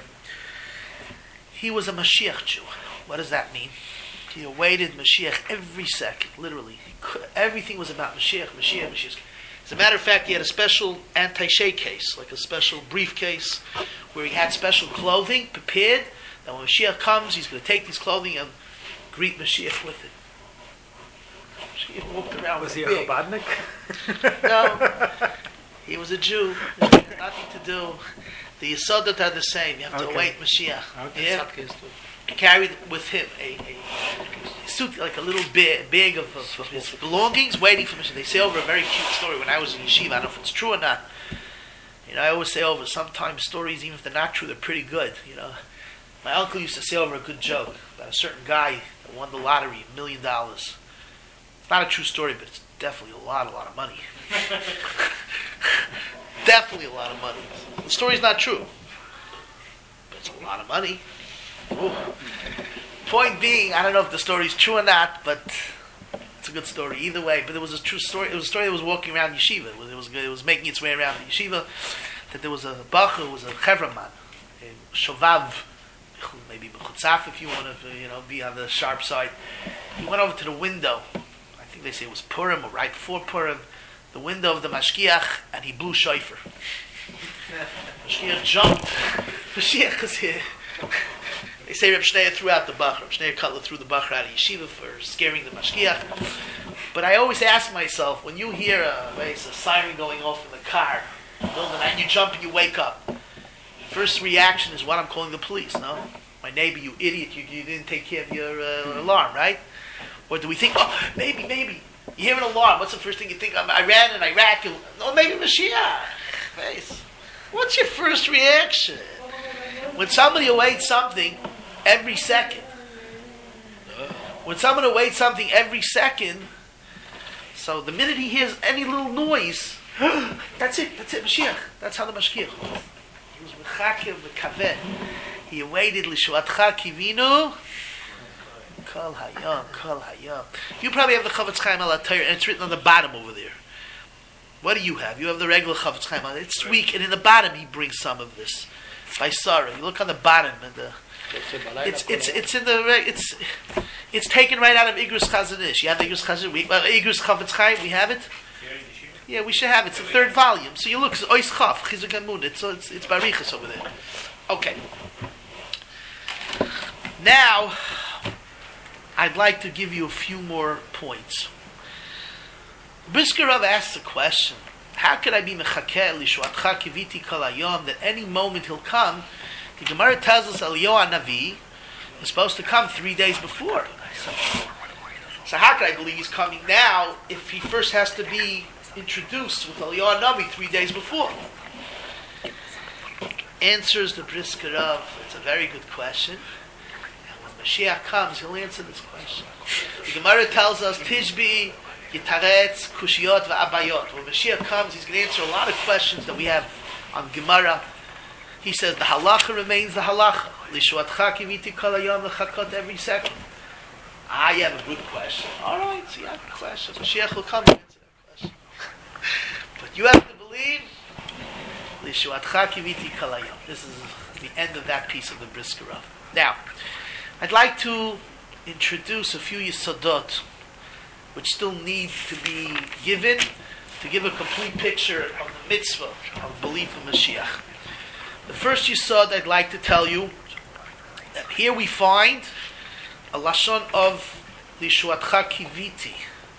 He was a Mashiach Jew. What does that mean? He awaited Mashiach every second, literally. Everything was about Mashiach. As a matter of fact, he had a special anti-shake case, like a special briefcase, where he had special clothing prepared, that when Mashiach comes, he's going to take this clothing and greet Mashiach with it. Mashiach walked around Was with he a big. Chabadnik? No. He was a Jew. Nothing to do. The Yesodot are the same. You have to await Mashiach. Okay. Yeah. He carried with him a suit, like a little bag of his belongings, waiting for Mashiach. They say over a very cute story. When I was in yeshiva, I don't know if it's true or not. You know, I always say over sometimes stories, even if they're not true, they're pretty good. You know, my uncle used to say over a good joke about a certain guy that won the lottery, $1 million. It's not a true story, but it's definitely a lot of money. Definitely a lot of money. The story's not true, but it's a lot of money. Ooh. Point being, I don't know if the story's true or not, but it's a good story either way. But it was a true story. It was a story that was walking around yeshiva. It was making its way around the yeshiva. That there was a bach who was a chevraman, a shovav, maybe mechutzaf if you want to, be on the sharp side. He went over to the window. I think they say it was Purim or right before Purim. The window of the mashgiach, and he blew shofar. Mashgiach jumped. Mashiach is here. They say Reb Shneir threw out the bach. Reb Shneir Cutler threw the bach out of yeshiva for scaring the mashgiach. But I always ask myself, when you hear a siren going off in the car, and you jump and you wake up, first reaction is what? I'm calling the police, no? My neighbor, you idiot, you didn't take care of your alarm, right? Or do we think, maybe. You hear an alarm, what's the first thing you think? Iran and Iraq, maybe Mashiach. What's your first reaction? When somebody awaits something every second, so the minute he hears any little noise, that's it, Mashiach. That's how the Mashgiach was. He was mechakev v'kaveh. He awaited l'shuatcha kivinu. Kol hayom. You probably have the Chafetz Chaim al Atayr, and it's written on the bottom over there. What do you have? You have the regular Chafetz Chaim. It's weak, and in the bottom he brings some of this. by Sarah. You look on the bottom, and it's in the it's taken right out of Igros Chazanish. You have Igros Chazanish, Igros Chavetz Chaim. We have it. Yeah, we should have it. It's the third volume. So you look, it's Ois Chaf Chizuk Amun. It's Barichas over there. Okay. Now, I'd like to give you a few more points. Brisker Rav asks a question. How could I be mechakeh lishuatcha kiviti kol hayom that any moment he'll come? The Gemara tells us Eliyahu Navi is supposed to come 3 days before. So how could I believe he's coming now if he first has to be introduced with Eliyahu Navi 3 days before? Answers the Brisker Rav. It's a very good question. And when Mashiach comes, he'll answer this question. The Gemara tells us Tishbi Yitaretz, Kushiyot, Va'abayot. When Mashiach comes, he's going to answer a lot of questions that we have on Gemara. He says the halacha remains the halacha. Lishuatcha kiviti kol hayom l'chakot every second. You have a good question. All right, so you have a question. Mashiach will come and answer that question. But you have to believe Lishuatcha kiviti kol hayom. This is the end of that piece of the Brisker Rav. Now, I'd like to introduce a few yesodot which still need to be given to give a complete picture of the mitzvah of belief in Mashiach. The first yesod I'd like to tell you that here we find a lashon of lishuatcha kiviti,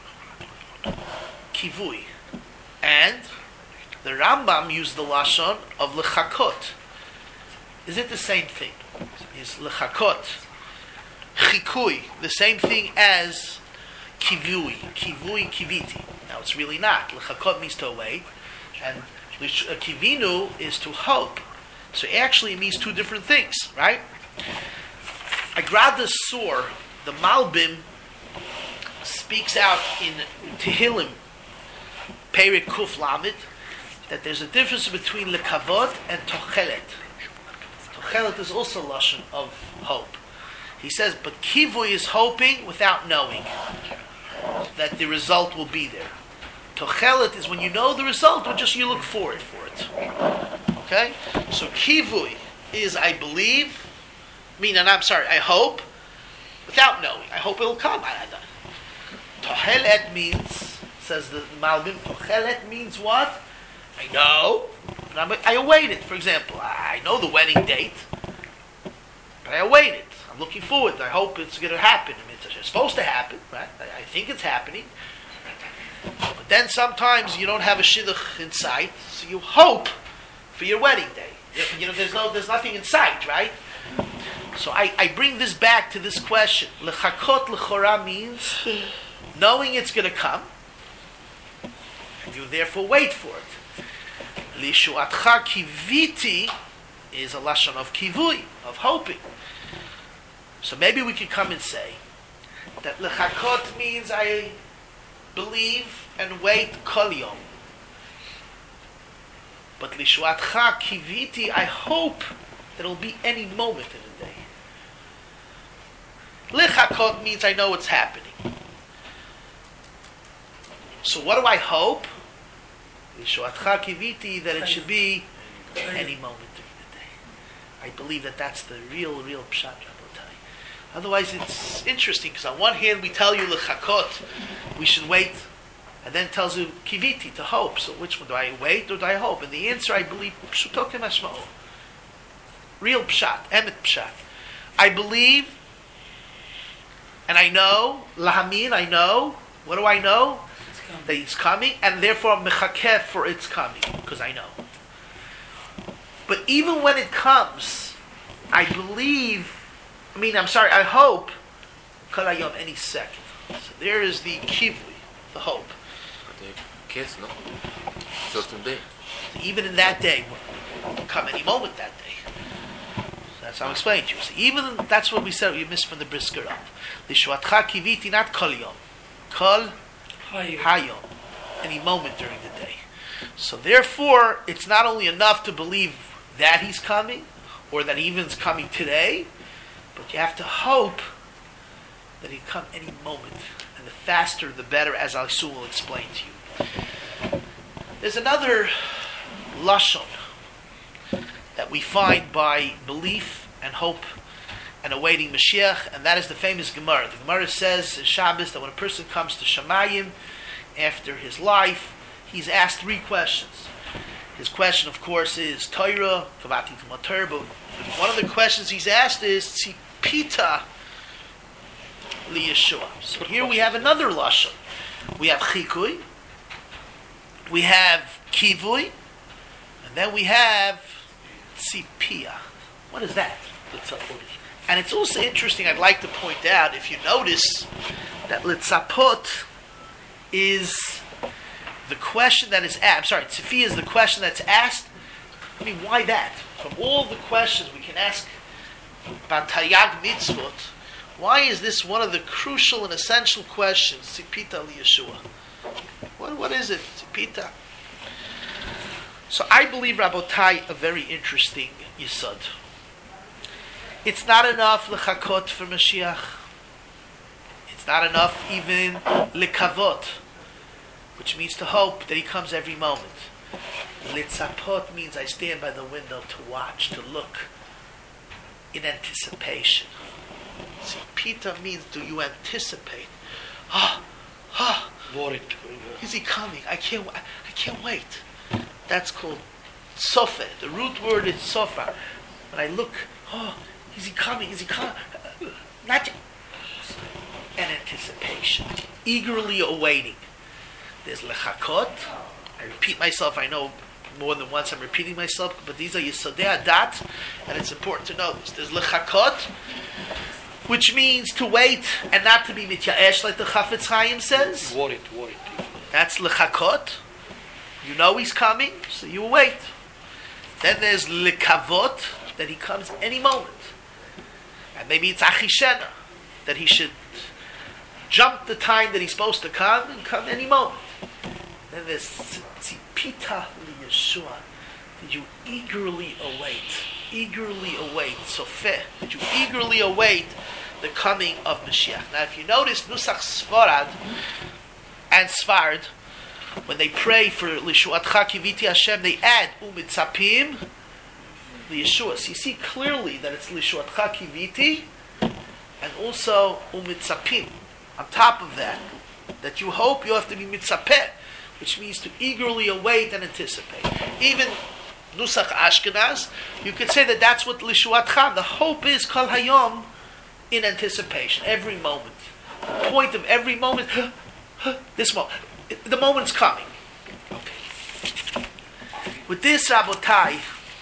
kivui, and the Rambam used the lashon of lechakot. Is it the same thing? Is lechakot, chikui, the same thing as kivui, kiviti? Now it's really not. Lechakot means to await, and kivinu is to hope. So actually it means two different things, right? I grabbed the sur. The Malbim speaks out in Tehillim, Perek Kuf Lamed, that there's a difference between lekavod and tochelet. Tochelet is also lashon of hope. He says, but kivui is hoping without knowing that the result will be there. Tochelet is when you know the result, or just you look forward for it. Okay? So kivui is I believe, I hope, without knowing. I hope it'll come. Tochelet means, says the Malbim, Tochelet means what? I know, but I await it. For example, I know the wedding date, but I await it. I'm looking forward. I hope it's going to happen. It's supposed to happen, right? I think it's happening. But then sometimes you don't have a shidduch in sight, so you hope for your wedding day. There's nothing in sight, right? So I bring this back to this question. Lechakot lechora means knowing it's going to come, and you therefore wait for it. Lishuatcha kiviti is a lashon of kivui, of hoping. So maybe we could come and say that lechakot means I believe and wait kol yom. But lishuatcha kiviti, I hope that it'll be any moment in the day. Lechakot means I know what's happening. So what do I hope? Lishuatcha kiviti, that it should be any moment during the day. I believe that that's the real pshat, Rabotai. Otherwise, it's interesting because on one hand we tell you lechakot, we should wait, and then tells you kiviti, to hope. So which one do I wait or do I hope? And the answer, I believe, pshuto kemashma'o, real pshat, emet pshat. I believe, and I know lahamin. I know. What do I know? That it's coming, and therefore I'm mechakeh for its coming, because I know. But even when it comes, I hope, kol hayom, any second. So there is the kivui, the hope. Kids, no? Just today. Even in that day, will come any moment that day. So that's how I'm explaining to you. So even, that's what we said, you missed from the Brisker Rav. Lishuatcha kiviti, not kol yom. Kol hayom, any moment during the day. So therefore, it's not only enough to believe that he's coming, or that even's coming today, but you have to hope that he'll come any moment. And the faster, the better, as I soon will explain to you. There's another lashon that we find by belief and hope and awaiting Mashiach, and that is the famous Gemara. The Gemara says in Shabbos that when a person comes to Shamayim after his life, he's asked 3 questions. His question, of course, is Torah, Kavati Tumater, but one of the questions he's asked is Tzipita li Yeshua. So here we have another lashon. We have Chikui, we have Kivui, and then we have Tzipia. What is that? And it's also interesting, I'd like to point out, if you notice, that Litzapot is the question that is asked. Tzipia is the question that's asked. I mean, why that? From all the questions we can ask about Taryag Mitzvot, why is this one of the crucial and essential questions? Tzipita li Yeshua. What is it? Tzipita. So I believe, Rabotai, a very interesting yisod. It's not enough lechakot for Mashiach. It's not enough even lekavot, which means to hope that he comes every moment. Litzapot means I stand by the window to watch, to look in anticipation. See, Pita means do you anticipate? Is he coming? I can't wait. That's called sofa. The root word is sofa. When I look, is he coming? Is he coming? Not an anticipation, eagerly awaiting. There's lechakot. I repeat myself. I know more than once I'm repeating myself, but these are yisodei adat, and it's important to know this. There's lechakot, which means to wait and not to be mityaesh, like the Chafetz Chaim says. Worried. That's lechakot. You know he's coming, so you wait. Then there's lekavot, that he comes any moment. And maybe it's achishena, that he should jump the time that he's supposed to come and come any moment. Then there's tzipita li Yeshua, that you eagerly await, sofeh, that you eagerly await the coming of Mashiach. Now if you notice, Nusach Sfarad and Sfard, when they pray for Lishuatcha Kiviti Hashem, they add Umitzapim li Yeshua. So you see clearly that it's Lishuatcha Kiviti and also Umitzapim. On top of that you hope, you have to be mitzapeh, which means to eagerly await and anticipate. Even Nusach Ashkenaz, you could say that that's what Lishuatcha, the hope is Kol Hayom, in anticipation, every moment. The point of every moment, this moment, the moment's coming. Okay. With this, Rabotai,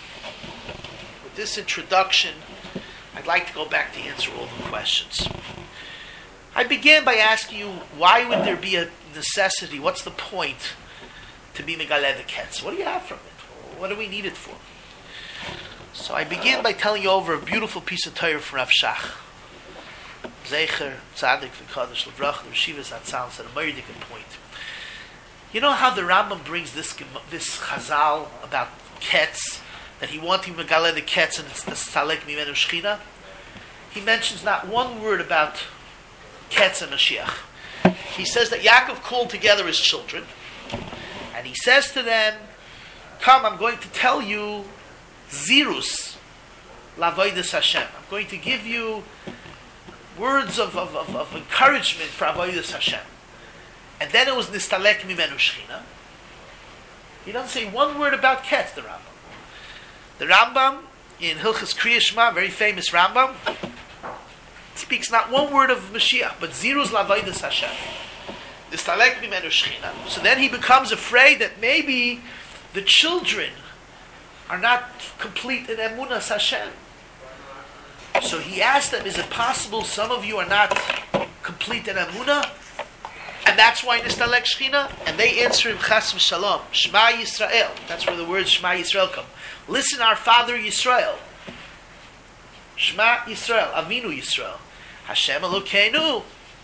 with this introduction, I'd like to go back to answer all the questions. I began by asking you, why would there be a necessity? What's the point to be Megaleh the Ketz? What do you have from it? What do we need it for? So I began by telling you over a beautiful piece of Torah from Rav Shach. Zecher, Tzadik, V'Kadosh, Levrach, the Reshivas, that sounds at a very different point. You know how the Rambam brings this Chazal about Ketz, that he wanted Megaleh the Ketz and it's the Salek Mimenu Shechina? He mentions not one word about Ketz and Mashiach. He says that Yaakov called together his children, and he says to them, come, I'm going to tell you Zirus Lavodas Hashem. I'm going to give you words of encouragement for Avodas Hashem. And then it was Nistalek Mimenu Shechina. He doesn't say one word about Ketz, the Rambam. The Rambam, in Hilchas Kriya Shema, very famous Rambam, speaks not one word of Mashiach, but Zirus Lavodas Hashem. Nistalek Mimenu Shechina. So then he becomes afraid that maybe the children are not complete in Emunas Hashem. So he asked them, is it possible some of you are not complete in Emunah? And that's why Nistalek Shechina? And they answer him, Chas v'Shalom, Shema Yisrael. That's where the words Shema Yisrael come. Listen, our Father Yisrael. Shema Yisrael, Avinu Yisrael. Hashem Elokeinu.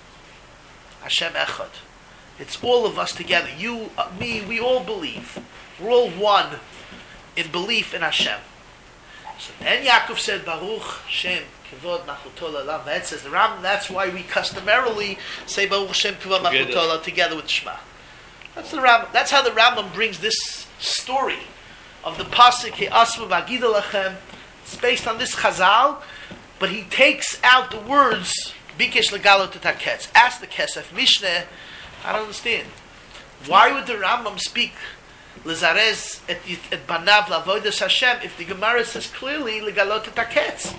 Hashem Echad. It's all of us together. You, me, we all believe. We're all one in belief in Hashem. So then Yaakov said, Baruch Shem Kivod Machuto L'Olam. That says the Rambam. That's why we customarily say Baruch Shem Kivod Machuto L'Olam together with Shema. That's the Rambam. That's how the Rambam brings this story of the pasuk Asma v'agida lachem. It's based on this Chazal, but he takes out the words Bikesh legalot et haketz. Ask the Kesef Mishneh. I don't understand. Why would the Rambam speak Lezarez et banav lavodas Hashem if the Gemara says clearly legalot et haketz?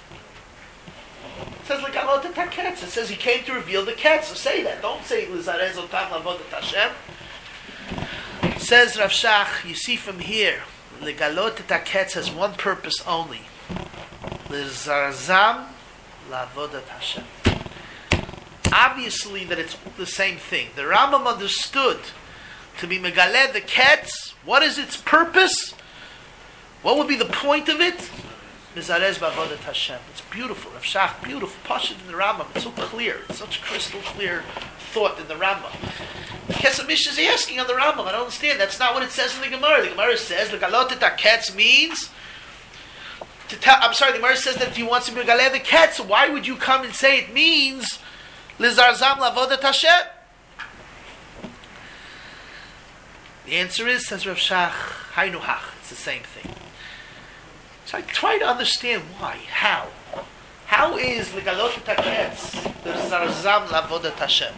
It says legalot et haketz. It says he came to reveal the ketz. So say that. Don't say Lezarez otam lavodas Hashem. Says Rav Shach, you see from here, legalot et haketz has one purpose only. Lezarzam lavodat Hashem. Obviously that it's the same thing. The Rambam understood to be megaleh the ketz. What is its purpose? What would be the point of it? Mizarez b'avodat Hashem. It's beautiful. Rav Shach, beautiful. Pashut in the Rambam. It's so clear. It's such crystal clear thought in the Rambam. The Kesef Mishneh is asking on the Rambam. I don't understand. That's not what it says in the Gemara. The Gemara says legalot et haketz means to tell. I'm sorry. The Gemara says that if he wants to be megaleh the ketz, why would you come and say it means Lizarzam lavodat Hashem? The answer is, says Rav Shach, Hainu hach. It's the same thing. So I try to understand why. How? How is legalot et haketz Lizarzam lavodat Hashem?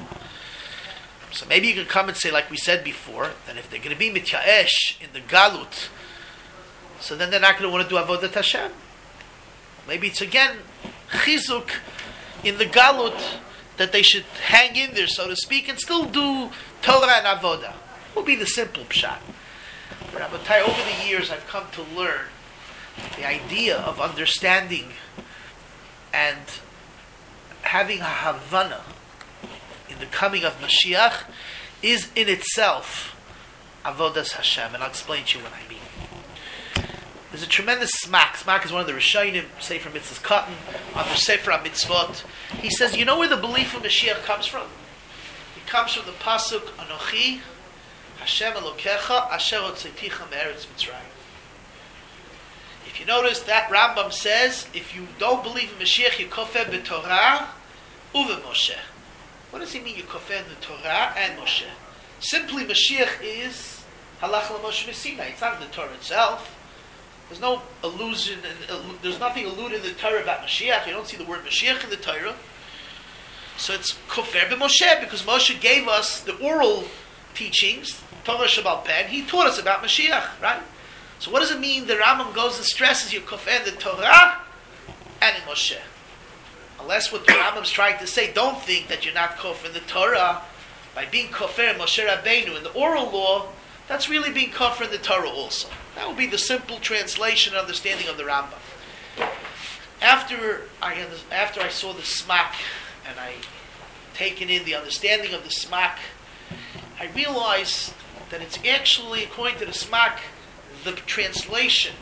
So maybe you can come and say, like we said before, that if they're going to be mityaesh in the galut, so then they're not going to want to do avodat Hashem. Maybe it's again chizuk in the galut, that they should hang in there, so to speak, and still do Torah and Avodah. Will be the simple pshat. But Rabbatai, over the years, I've come to learn the idea of understanding and having a Havana in the coming of Mashiach is in itself Avodas Hashem, and I'll explain to you what I mean. There's a tremendous smak. Smak is one of the Rishonim, Sefer Mitzvahs Cotton, on the Sefer HaMitzvot. He says, you know where the belief of Mashiach comes from? It comes from the pasuk Anochi Hashem Elokecha Asher Hotzeiticha Me'eretz Mitzrayim. If you notice, that Rambam says, if you don't believe in Mashiach, you kofeh b'Torah uve Moshe. What does he mean, you kofeh in the Torah and Moshe? Simply, Mashiach is Halach LaMoshe Messina. It's not in the Torah itself. There's no allusion, there's nothing alluded in the Torah about Mashiach. You don't see the word Mashiach in the Torah. So it's Kofer b'Moshe, because Moshe gave us the oral teachings, Torah Shabbal Peh, he taught us about Mashiach, right? So what does it mean the Rambam goes and stresses your Kofer in the Torah and in Moshe? Unless what the Rambam's trying to say, don't think that you're not Kofer in the Torah by being Kofer in Moshe Rabbeinu in the oral law. That's really being Kofer in the Torah also. That would be the simple translation and understanding of the Rambam. After I saw the smak and I taken in the understanding of the smak, I realized that it's actually, according to the smak, the translation,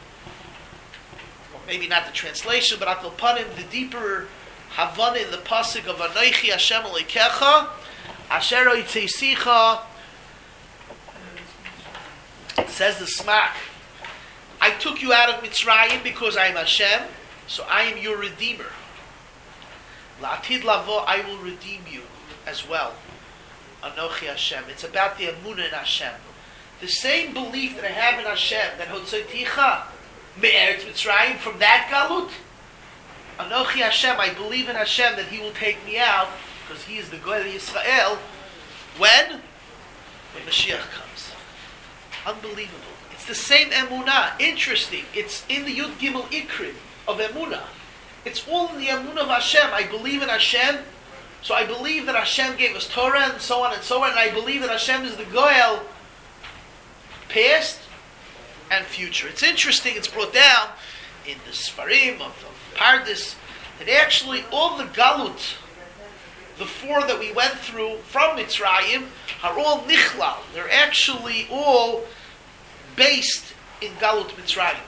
or maybe not the translation, but Akal Panim, the deeper Havana in the pasuk of Anochi Hashem Elokecha Asher Hotzeiticha. Says the smak, I took you out of Mitzrayim because I am Hashem, so I am your Redeemer. La'atid lavo, I will redeem you as well. Anochi Hashem. It's about the Emunah in Hashem. The same belief that I have in Hashem, that Hotzeiticha me'eretz Mitzrayim, from that galut. Anochi Hashem, I believe in Hashem that He will take me out, because He is the Goel Yisrael. When? When Mashiach comes. Unbelievable. It's the same emunah. Interesting. It's in the Yud Gimel Ikrim of emunah. It's all in the emunah of Hashem. I believe in Hashem, so I believe that Hashem gave us Torah and so on and so on, and I believe that Hashem is the Goel, past and future. It's interesting. It's brought down in the Sfarim of Pardes that actually all the Galut, the four that we went through from Mitzrayim, are all nichlal. They're actually all based in Galut Mitzrayim.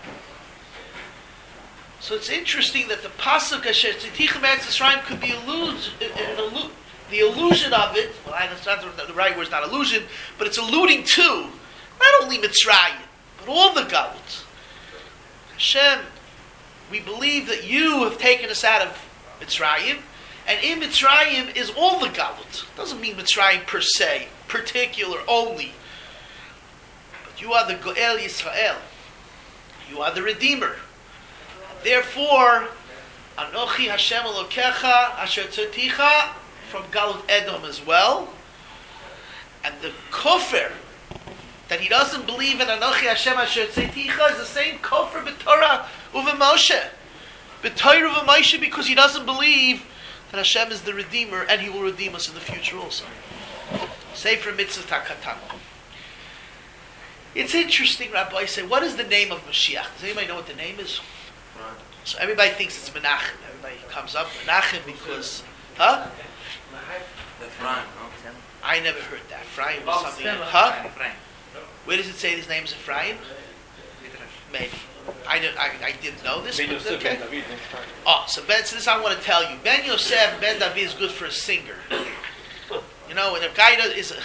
So it's interesting that the pasuk Asher Tziticha Me'eretz Mitzrayim could be the illusion of it. Well, that's not the right word. It's not illusion, but it's alluding to not only Mitzrayim but all the Galut. Hashem, we believe that you have taken us out of Mitzrayim. And in Mitzrayim is all the Galut. Doesn't mean Mitzrayim per se, particular, only. But you are the Goel Yisrael. You are the Redeemer. Therefore, Anochi Hashem Elokecha Asher Tzaticha from Galut Edom as well. And the kofir that he doesn't believe in Anochi Hashem Asher Tzaticha is the same kofir b'Torah uva Moshe. B'Torah uva Moshe, because he doesn't believe that Hashem is the Redeemer and he will redeem us in the future also. Sefer Mitzvah Takatan. It's interesting, Rabbi, say, what is the name of Mashiach? Does anybody know what the name is? So everybody thinks it's Menachem. Everybody comes up Menachem because, huh? Ephraim, I never heard that. Ephraim was something. Huh? Where does it say his name is Ephraim? Maybe. I didn't know this. But okay. Oh, so this I want to tell you. Ben Yosef, Ben David is good for a singer. You know, when a guy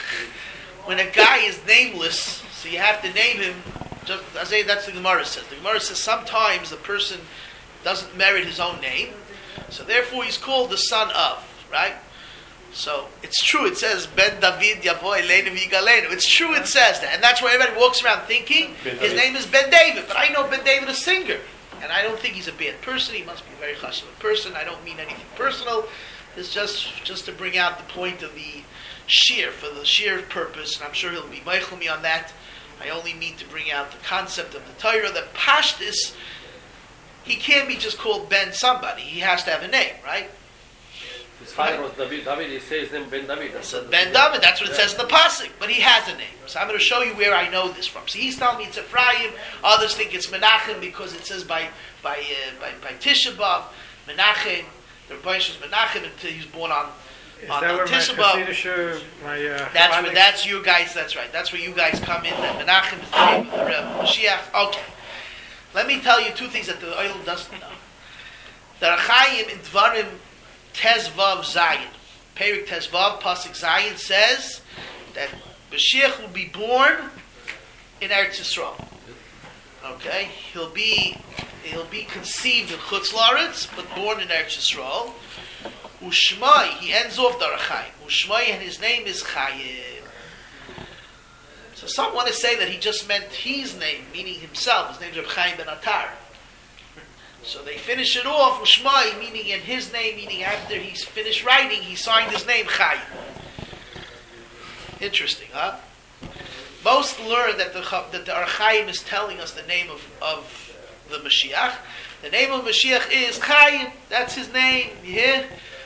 is nameless, so you have to name him. Just, I say that's the Gemara says. The Gemara says sometimes the person doesn't merit his own name, so therefore he's called the son of, right? So it's true. It says Ben David Yavo Elenu Yigalenu. It's true. It says that, and that's why everybody walks around thinking his name is Ben David. But I know Ben David, a singer, and I don't think he's a bad person. He must be a very chashuv person. I don't mean anything personal. It's just to bring out the point of the shir for the shir purpose, and I'm sure he'll be meichel me on that. I only mean to bring out the concept of the Torah, that Pashtus, he can't be just called Ben somebody. He has to have a name, right? His father was David. David, he says him Ben David. So Ben David, that's what it says in the pasuk. But he has a name. So I'm going to show you where I know this from. So he's telling me it's Ephraim. Others think it's Menachem because it says by Tisha B'Av, Menachem. The Rebbeinu was Menachem until he was born on Tisha B'Av. That's you guys. That's right. That's where you guys come in. That Menachem is the name of the Mashiach. Okay. Let me tell you two things that the Oil doesn't know. The Rachayim in Dvarim Tezvav Zayin, Perik Tezvav Pasuk Zayin says that Mashiach will be born in Eretz Yisrael. Okay, he'll be conceived in Chutz La'aretz, but born in Eretz Yisrael. Ushmai, he ends off the Rachayim. Ushmai, and his name is Chayim. So some want to say that he just meant his name, meaning himself. His name is Reb Chaim ben Atar. So they finish it off with Shmai, meaning in his name, meaning after he's finished writing, he signed his name Chaim. Interesting, huh? Most learn that the Archaim is telling us the name of the Mashiach. The name of Mashiach is Chaim. That's his name. You hear?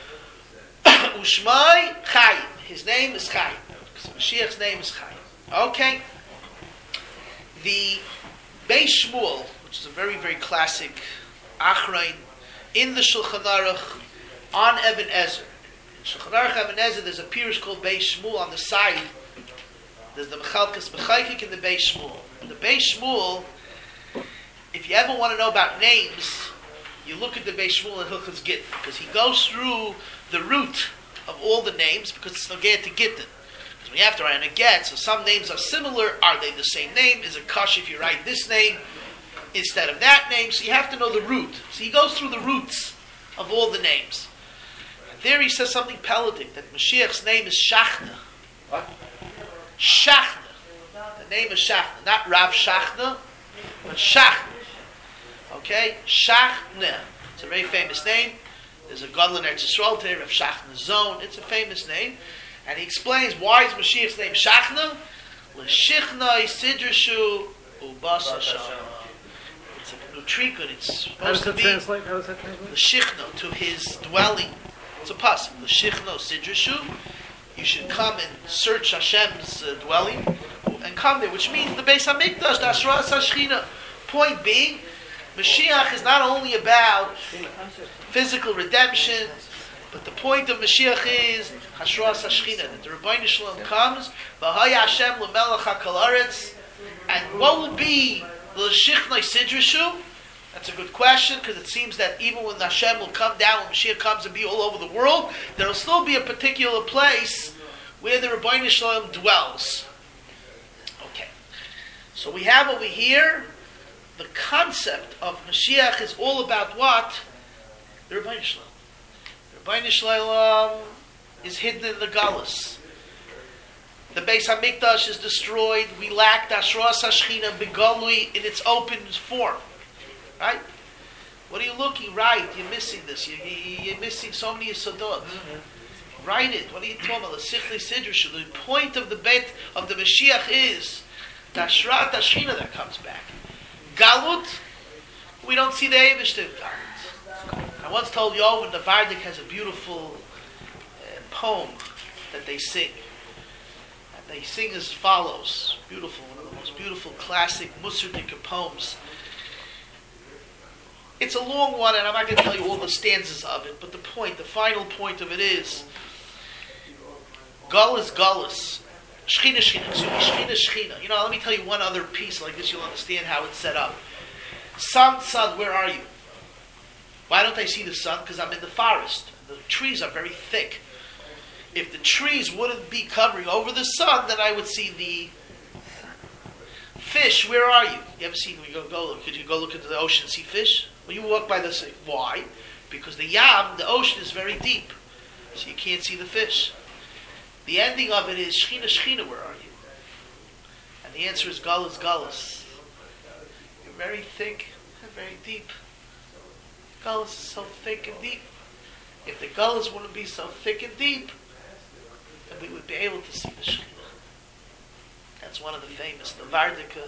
Ushmai Chaim. His name is Chaim. So Mashiach's name is Chaim. Okay. The Beis Shmuel, which is a very, very classic Achrein, in the Shulchan Aruch on Even Ezer. In Shulchan Aruch Even Ezer, there's a pirush called Beis Shmuel on the side. There's the Mechalkas B'chaykik and the Beis Shmuel. The Beis Shmuel, if you ever want to know about names, you look at the Beis Shmuel and Hilchos Gittin, because he goes through the root of all the names, because it's Nogea to Gittin. Because when you have to write on a get, so some names are similar. Are they the same name? Is it kash if you write this name instead of that name? So you have to know the root. So he goes through the roots of all the names. And there he says something pelagic, that Mashiach's name is Shachna. What? Shachna. The name is Shachna. Not Rav Shachna, but Shachna. Okay? Shachna. It's a very famous name. There's a Gadol in Eretz Yisrael today, Rav Shachna Zon. It's a famous name. And he explains why is Mashiach's name Shachna? L'shichna Sidrishu Ubas Hashem. It's a nutrikun. It's supposed to be How does that translate? L'shichno, to his dwelling. It's a pasuk. L'shichno Sidrishu. You should come and search Hashem's dwelling and come there, which means the Beis Hamikdash, the Ashras HaShechina. Point being, Mashiach is not only about physical redemption, but the point of Mashiach is Hashras HaShechina, that the Rebbeinu Shalom comes, V'haya Hashem l'melech ha'kol haaretz, and what will be the L'shichna Sidrishu? That's a good question, because it seems that even when Hashem will come down, when Mashiach comes and be all over the world, there will still be a particular place where the Rebbeinu Shalom dwells. Okay. So we have over here, the concept of Mashiach is all about what? The Rebbeinu Shalom. The Rebbeinu Shalom is hidden in the Galus. The Beis Hamikdash is destroyed. We lack the Ashras HaShechina Begalui in its open form. Right? What are you looking? Right, you're missing this. You're missing so many Yesodot. Write it. What are you talking about? The Sichlei Sidrush. The point of the Bet of the Mashiach is the Ashrat HaShechina that comes back. Galut, we don't see the Eibishter Galut. I once told Yovan the Vardik has a beautiful poem that they sing. And they sing as follows. Beautiful, one of the most beautiful classic Musardika poems. It's a long one, and I'm not going to tell you all the stanzas of it, but the final point of it is Gullus, Gullus. Shechina, Shechina, Shechina, Shechina. Let me tell you one other piece like this, you'll understand how it's set up. Sun, sun, where are you? Why don't I see the sun? Because I'm in the forest. The trees are very thick. If the trees wouldn't be covering over the sun, then I would see the fish. Where are you? You ever seen, could you go look into the ocean and see fish? Well, you walk by the sea. Why? Because the ocean is very deep. So you can't see the fish. The ending of it is, Shechina, Shechina, where are you? And the answer is, Gullus, Gullus. You're very thick and very deep. Gullus is so thick and deep. If the Gullus wouldn't be so thick and deep, then we would be able to see the Shechina. That's one of the famous, the Vardika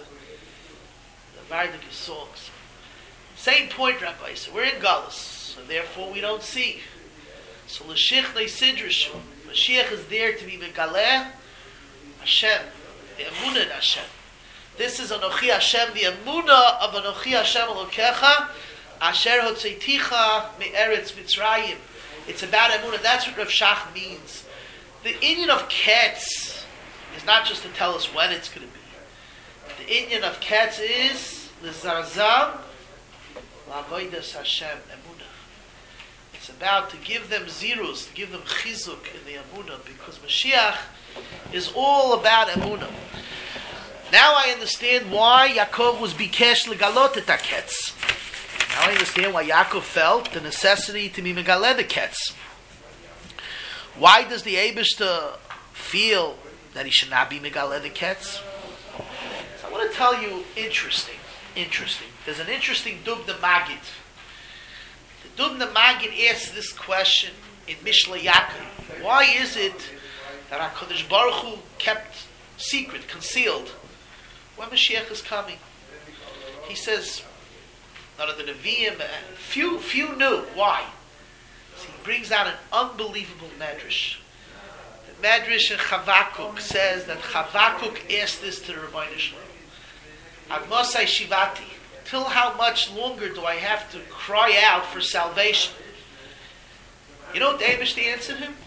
songs. Same point, Rabbi. So we're in Gullus, so therefore we don't see. So L'Sichlei Sidrush, Mashiach is there to be Megaleh Hashem, the Emunah in Hashem. This is Anochi Hashem, the Emunah of Anochi Hashem Elokecha, Asher Hotzeiticha Me'eretz Mitzrayim. It's about Emunah. That's what Rav Shach means. The inyan of Ketz is not just to tell us when it's going to be. The inyan of Ketz is L'Zarzam L'Avodas Hashem Emunah. It's about to give them zirus, to give them chizuk in the Emunah, because Mashiach is all about Emunah. Now I understand why Yaakov was bikesh legalot et haketz. Now I understand why Yaakov felt the necessity to be megaleh the ketz. Why does the Eibishter feel that he should not be megaleh the ketz? So I want to tell you interesting. There's an interesting Dubna Magid. The Dubna Magid asks this question in Mishla Yaakov. Why is it that HaKadosh Baruch Hu kept secret, concealed, when Mashiach is coming? He says, none of the Nevi'im, few knew. Why? So he brings out an unbelievable medrash. The medrash in Chavakuk says that Chavakuk asked this to the Rebbeinu Shalom. Agmosai Shivati, till how much longer do I have to cry out for salvation? You know what the Eibishter answered him?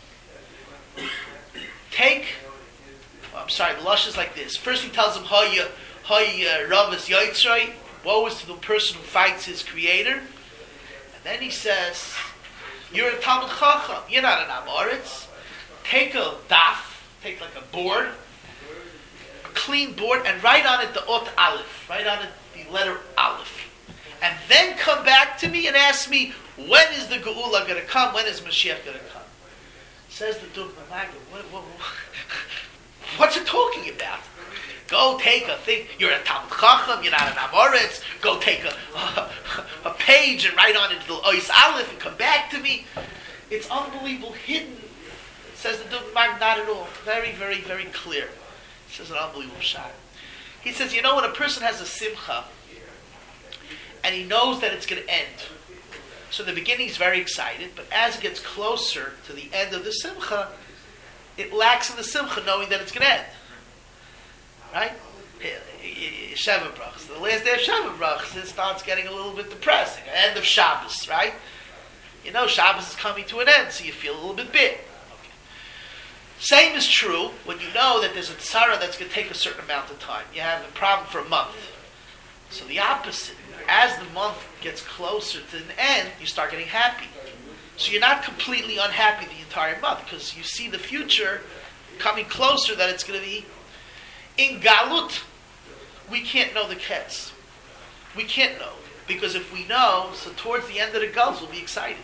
The Lush is like this. First he tells him, Hoy Ravas Yoitzroi, woe is to the person who fights his creator. And then he says, you're a Talmud Chacham, you're not an Amoritz. Take a daf, take like a board, a clean board, and write on it the Ot Aleph, write on it the letter Aleph. And then come back to me and ask me, when is the Geula going to come? When is Mashiach going to come? Says the Dubna Magid, what's it talking about? Go take a thing. You're a Talmud Chacham. You're not an Amoritz. Go take a page and write on it the Ois Aleph and come back to me. It's unbelievable, hidden. Says the Dubna Magid, not at all. Very, very, very clear. Says an unbelievable shot. He says, when a person has a simcha and he knows that it's going to end. So in the beginning he's very excited, but as it gets closer to the end of the simcha, it lacks in the simcha knowing that it's going to end. Right? Sheva Brachos. The last day of Sheva Brachos, it starts getting a little bit depressing. End of Shabbos, right? Shabbos is coming to an end, so you feel a little bit bit. Okay. Same is true when you know that there's a tzara that's going to take a certain amount of time. You have a problem for a month. So the opposite. As the month gets closer to an end, you start getting happy. So you're not completely unhappy the entire month, because you see the future coming closer that it's going to be. In Galut, we can't know the Ketz. We can't know. Because if we know, so towards the end of the Guls, we'll be excited.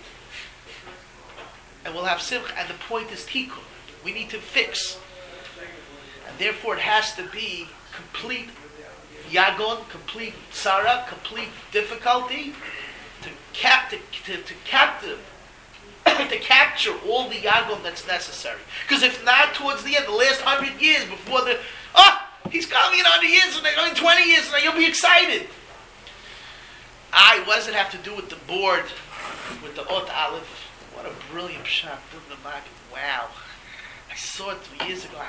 And we'll have Simcha. And the point is Tikkun. We need to fix. And therefore it has to be complete yagon, complete tzara, complete difficulty to capture all the yagon that's necessary. Because if not, towards the end, the last 100 years before he's coming in 100 years, and in 20 years, and you'll be excited. What does it have to do with the board, with the Ot Aleph? What a brilliant shot. Wow. I saw it 2 years ago.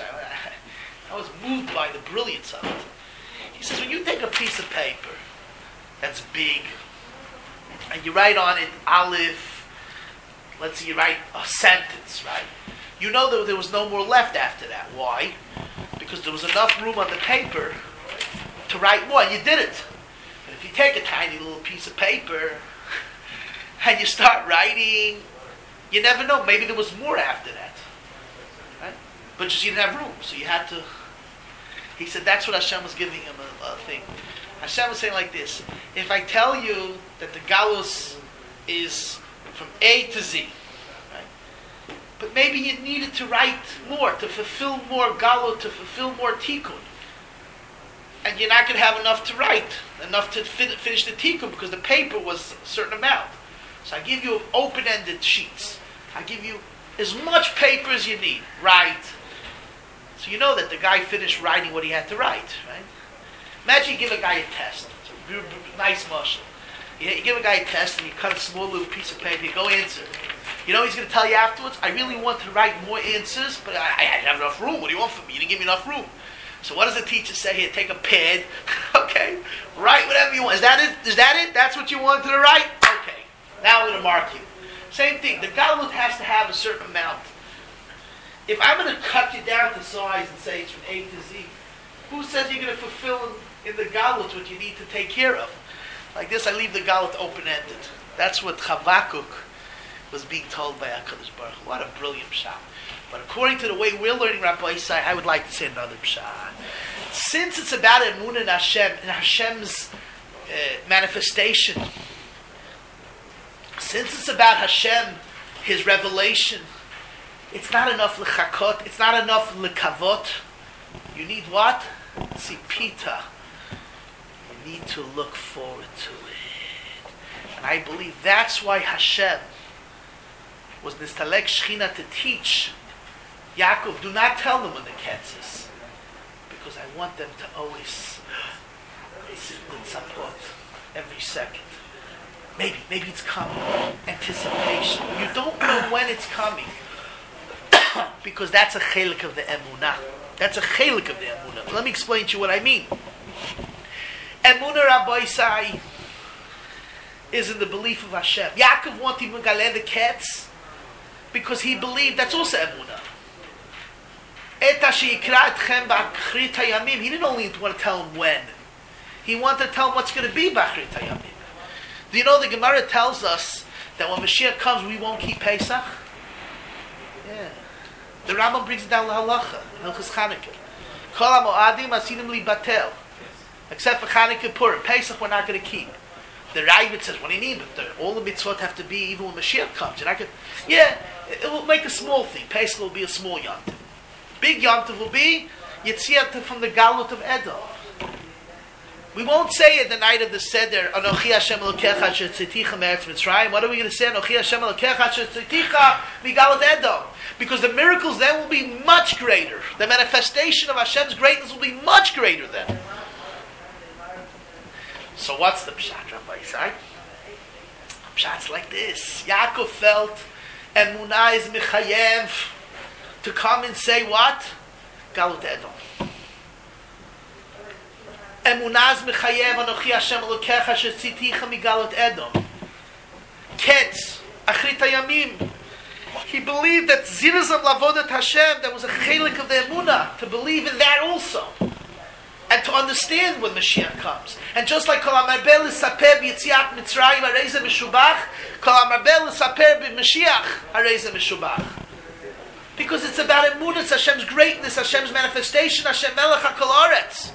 I was moved by the brilliance of it. He says, when you take a piece of paper that's big, and you write on it Aleph, let's say you write a sentence, right? You know that there was no more left after that. Why? Because there was enough room on the paper to write more. You did it. But if you take a tiny little piece of paper and you start writing, you never know. Maybe there was more after that. Right? But just you didn't have room. So you had to... He said that's what Hashem was giving him a thing. Hashem was saying like this. If I tell you that the Galus is from A to Z, right? But maybe you needed to write more, to fulfill more Galut, to fulfill more Tikkun. And you're not going to have enough to write, enough to finish the Tikkun, because the paper was a certain amount. So I give you open-ended sheets. I give you as much paper as you need. Write. So you know that the guy finished writing what he had to write, right? Imagine you give a guy a test. It's a nice muscle. You give a guy a test and you cut a small little piece of paper, you go answer. You know what he's going to tell you afterwards? I really want to write more answers, but I didn't have enough room. What do you want from me? You didn't give me enough room. So what does the teacher say here? Take a pad, okay? Write whatever you want. Is that it? Is that it? That's what you wanted to write? Okay. Now I'm going to mark you. Same thing. The Galut has to have a certain amount. If I'm going to cut you down to size and say it's from A to Z, who says you're going to fulfill in the Galut what you need to take care of? Like this, I leave the Galut open-ended. That's what Chavakuk was being told by HaKadosh Baruch Hu. What a brilliant pshat. But according to the way we're learning Rabbi Isai, I would like to say another pshat. Since it's about Emunah in Hashem, and Hashem's manifestation, since it's about Hashem, His revelation, it's not enough l'chakot, it's not enough l'kavot. You need what? Tzipita. You need to look forward to it. And I believe that's why Hashem was nistalek Shechina to teach Yaakov, do not tell them when the ketz is. Because I want them to always support every second. Maybe it's coming. Anticipation. You don't know when it's coming. Because that's a chelik of the emunah. That's a chelik of the emunah. Let me explain to you what I mean. Emunah Rabbi Isai is in the belief of Hashem. Yaakov wanted to galeh the ketz because he believed that's also emunah. He didn't only want to tell him when. He wanted to tell him what's going to be B'achrit Hayamim. Do you know the Gemara tells us that when Mashiach comes, we won't keep Pesach? Yeah. The Rambam brings it down to Halacha, in Hilchos Chanukah. Kol HaMoadim asidim libatel. Except for Chanukah Purim. Pesach we're not going to keep. The Ravid says, what do you mean? But all the mitzvot have to be even when Mashiach comes. You're not gonna, it will make a small thing. Pesach will be a small yontif. Big yontif will be Yetziat from the Galut of Edom. We won't say it the night of the Seder, Anochi Hashem Elokecha Asher Tziticha Me'eretz Mitzrayim. What are we going to say? Anochi Hashem Elokecha Asher Tziticha Migalut Edom. Because the miracles then will be much greater. The manifestation of Hashem's greatness will be much greater then. So what's the pshat, Rabbi Isai? Pshat's like this. Yaakov felt Emunah is Mechayev to come and say what? Galut Edom. Emunah is Mechayev Anochi Hashem Elokecha Asher Tziticha Migalut Edom. Ketz Achrit Hayamim. He believed that Zirazam Lavodat Hashem, that was a chelik of the Emunah, to believe in that also. And to understand when Mashiach comes. And just like Kol HaMarbeh L'Saper B'Yetziat Mitzrayim Harei Zeh Meshubach, Kol HaMarbeh L'Saper B'Mashiach Harei Zeh Meshubach. Because it's about Emunah, it's Hashem's greatness, Hashem's manifestation, Hashem Melech HaKol Haaretz.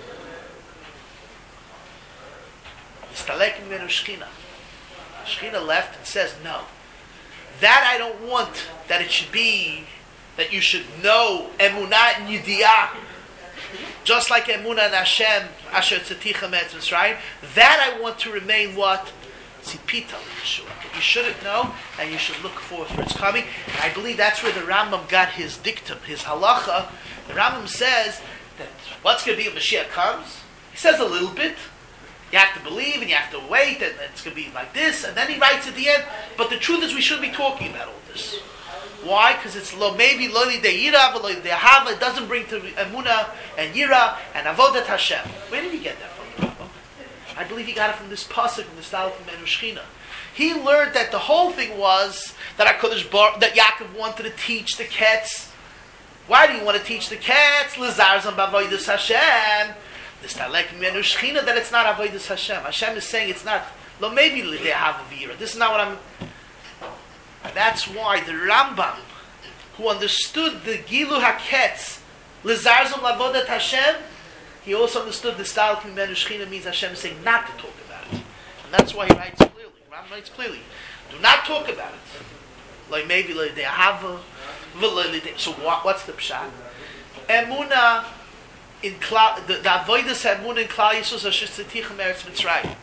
Nistalek Mimenu Shechina. Shechina left and says, no. That I don't want that it should be that you should know emunah and yidiyah, just like emunah and Hashem, asher tzaticha me'etz Mitzrayim. That I want to remain what? Tzipita l'Yeshua. You shouldn't know, and you should look forward for its coming. And I believe that's where the Rambam got his dictum, his halacha. The Rambam says that what's going to be when Mashiach comes? He says a little bit. You have to believe, and you have to wait, and it's going to be like this. And then he writes at the end, but the truth is we shouldn't be talking about all this. Why? Because it's maybe lo lidei yira v'lo lidei hava. It doesn't bring to emunah and yira and avodat Hashem. Where did he get that from, the Rambam? I believe he got it from this pasuk from the Stalach Menu Shechina. He learned that the whole thing was that that Yaakov wanted to teach the Ketz. Why do you want to teach the Ketz? L'zarzam b'avodas Hashem. The Stalach Menu Shechina, that it's not avodas Hashem. Hashem is saying it's not lo maybe lidei hava v'yira. This is not what I'm. And that's why the Rambam, who understood the Gilu HaKetz, L'zarzam l'avodat Hashem, he also understood the Stalach Mimenu Shechina means Hashem is saying not to talk about it. And that's why he writes clearly. Rambam writes clearly. Do not talk about it. Like maybe like they have so what's the pshat? Emunah in Klal, the avodas emunah in Klal Yisrael asher tzaticha me'etz Mitzrayim.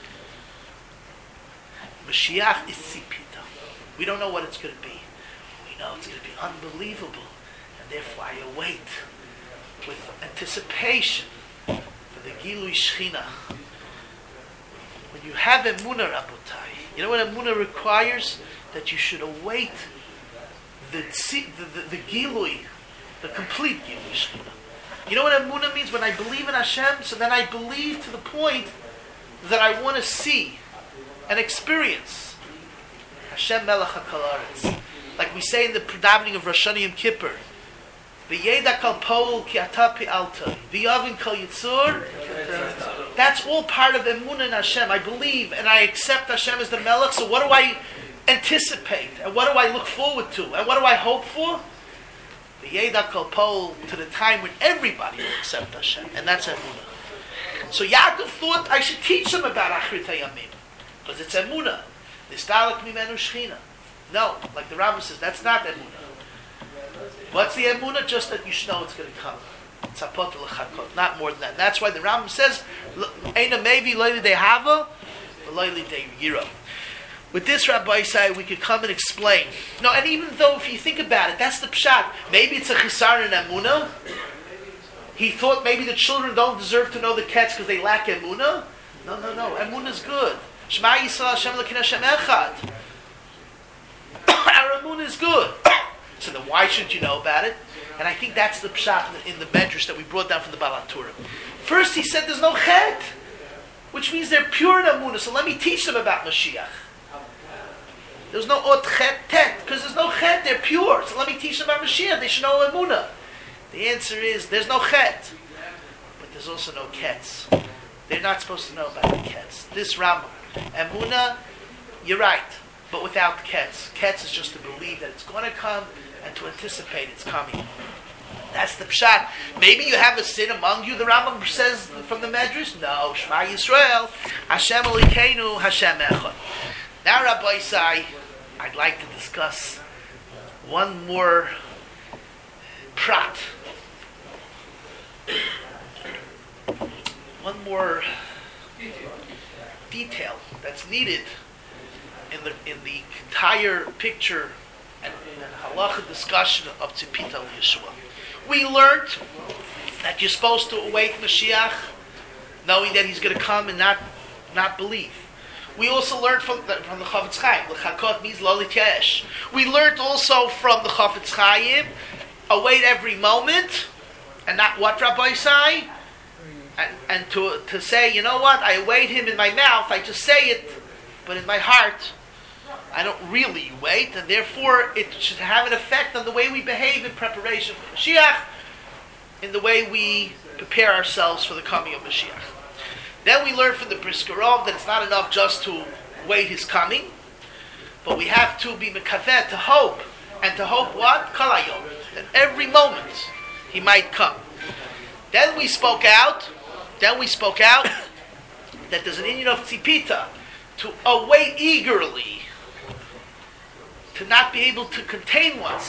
Mashiach is tzipita. We don't know what it's going to be. We know it's going to be unbelievable, and therefore I await with anticipation for the Gilui Shechina. When you have emunah, Rabotai, you know what emunah requires? That you should await the Gilui, the complete Gilui Shechina. You know what emunah means? When I believe in Hashem, so then I believe to the point that I want to see and experience Hashem Melech HaKol Haaretz. Like we say in the davening of Rosh Hashanah Yom Kippur, V'yeda kol po'ul ki ata pi'alta, v'yavin kol yitzur. That's all part of emunah in Hashem. I believe and I accept Hashem as the Melech. So what do I anticipate? And what do I look forward to? And what do I hope for? V'yeda kol po'ul, to the time when everybody will accept Hashem. And that's emunah. So Yaakov thought I should teach them about Achrit HaYamim, because it's emunah. Nistalak mimenu Shechina. No, like the Rambam says, that's not emunah. What's the emunah? Just that you should know it's going to come. Tzapot l'chakot, not more than that. And that's why the Rambam says, "Eina mevi lo lidei hava, lo lidei yira." With this, Rabbi Isai, we could come and explain. No, and even though if you think about it, that's the pshat. Maybe it's a chisar in emunah. He thought maybe the children don't deserve to know the Ketz because they lack emunah. No. Emunah is good. Shema Yisrael Hashem Elokeinu Hashem Echad. Our emunah is good. So then why shouldn't you know about it? And I think that's the pshat in the Medrash that we brought down from the Baal HaTurim. First he said there's no chet, which means they're pure in emunah. So let me teach them about Mashiach. There's no ot chet tet, because there's no chet, they're pure. So let me teach them about Mashiach, they should know emunah. The answer is there's no chet, but there's also no ketz. They're not supposed to know about the ketz. This Rambam, emunah, you're right, but without ketz. Ketz is just to believe that it's going to come and to anticipate it's coming. That's the pshat. Maybe you have a sin among you, the Rambam says from the Medrash. No, Shema Yisrael, Hashem Elokeinu, Hashem Echad. Now, Rabbi Isai, I'd like to discuss one more prat. One more detail that's needed in the entire picture and halacha discussion of Tzipita Yeshua. We learned that you're supposed to await Mashiach, knowing that he's going to come and not believe. We also learned from the Chafetz Chaim, l'chakot means lo lityesh. We learned also from the Chafetz Chaim, await every moment, and not what Rabbi Isai, and to say, you know what, I await him in my mouth, I just say it, but in my heart, I don't really wait, and therefore it should have an effect on the way we behave in preparation for Mashiach, in the way we prepare ourselves for the coming of Mashiach. Then we learn from the Brisker Rov that it's not enough just to wait his coming, but we have to be mekaveh, to hope. And to hope what? Kol hayom. That every moment he might come. Then we spoke out that there's an inyan of tzipita, to await eagerly, to not be able to contain oneself,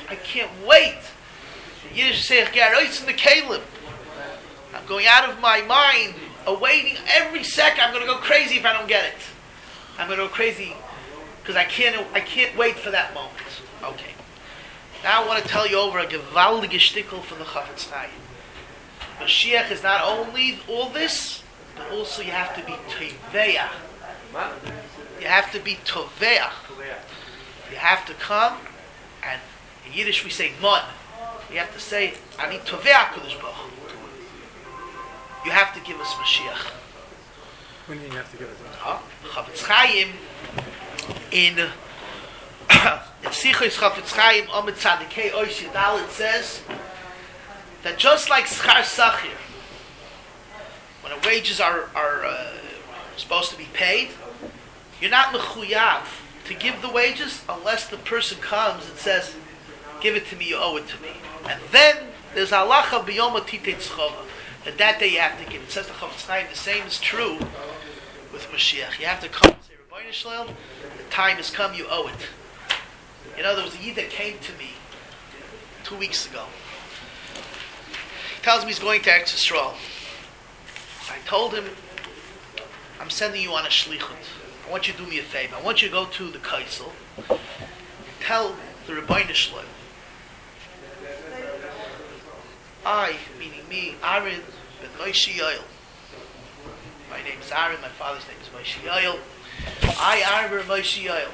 I can't wait. Yiddish say, "Garoitz in the kalim." I'm going out of my mind, awaiting every second. I'm going to go crazy if I don't get it. I'm going to go crazy because I can't wait for that moment. Okay. Now I want to tell you over a gewaltige shtickle from the Chafetz Chaim. Mashiach is not only all this, but also you have to be toveah. You have to be toveah. You have to come, and in Yiddish we say mon. You have to say, "Ani toveah Kadosh Baruch Hu." You have to give us Mashiach. When do you have to give it to us? Chafetz Chaim in Sichos Chafetz Chaim Amud Tzadikei Ois Yudal, it says that just like Schar Sachir, when the wages are supposed to be paid, you're not mechuyav to give the wages unless the person comes and says, "Give it to me, you owe it to me." And then there's halacha b'yom ha'titei tzchova. And that day you have to give. It says the Chafetz Chaim, the same is true with Mashiach. You have to come and say, "Rebbeinu Shalom, the time has come, you owe it." You know, there was a Yid that came to me 2 weeks ago. He tells me he's going to Eretz Yisrael. I told him, "I'm sending you on a shlichut. I want you to do me a favor. I want you to go to the Kaisel and tell the Rebbeinu Shalom, I, meaning me, Aaron ben Moshe Yoel. My name is Aaron, my father's name is Moshe Yoel. I, Aaron ben Moshe Yoel,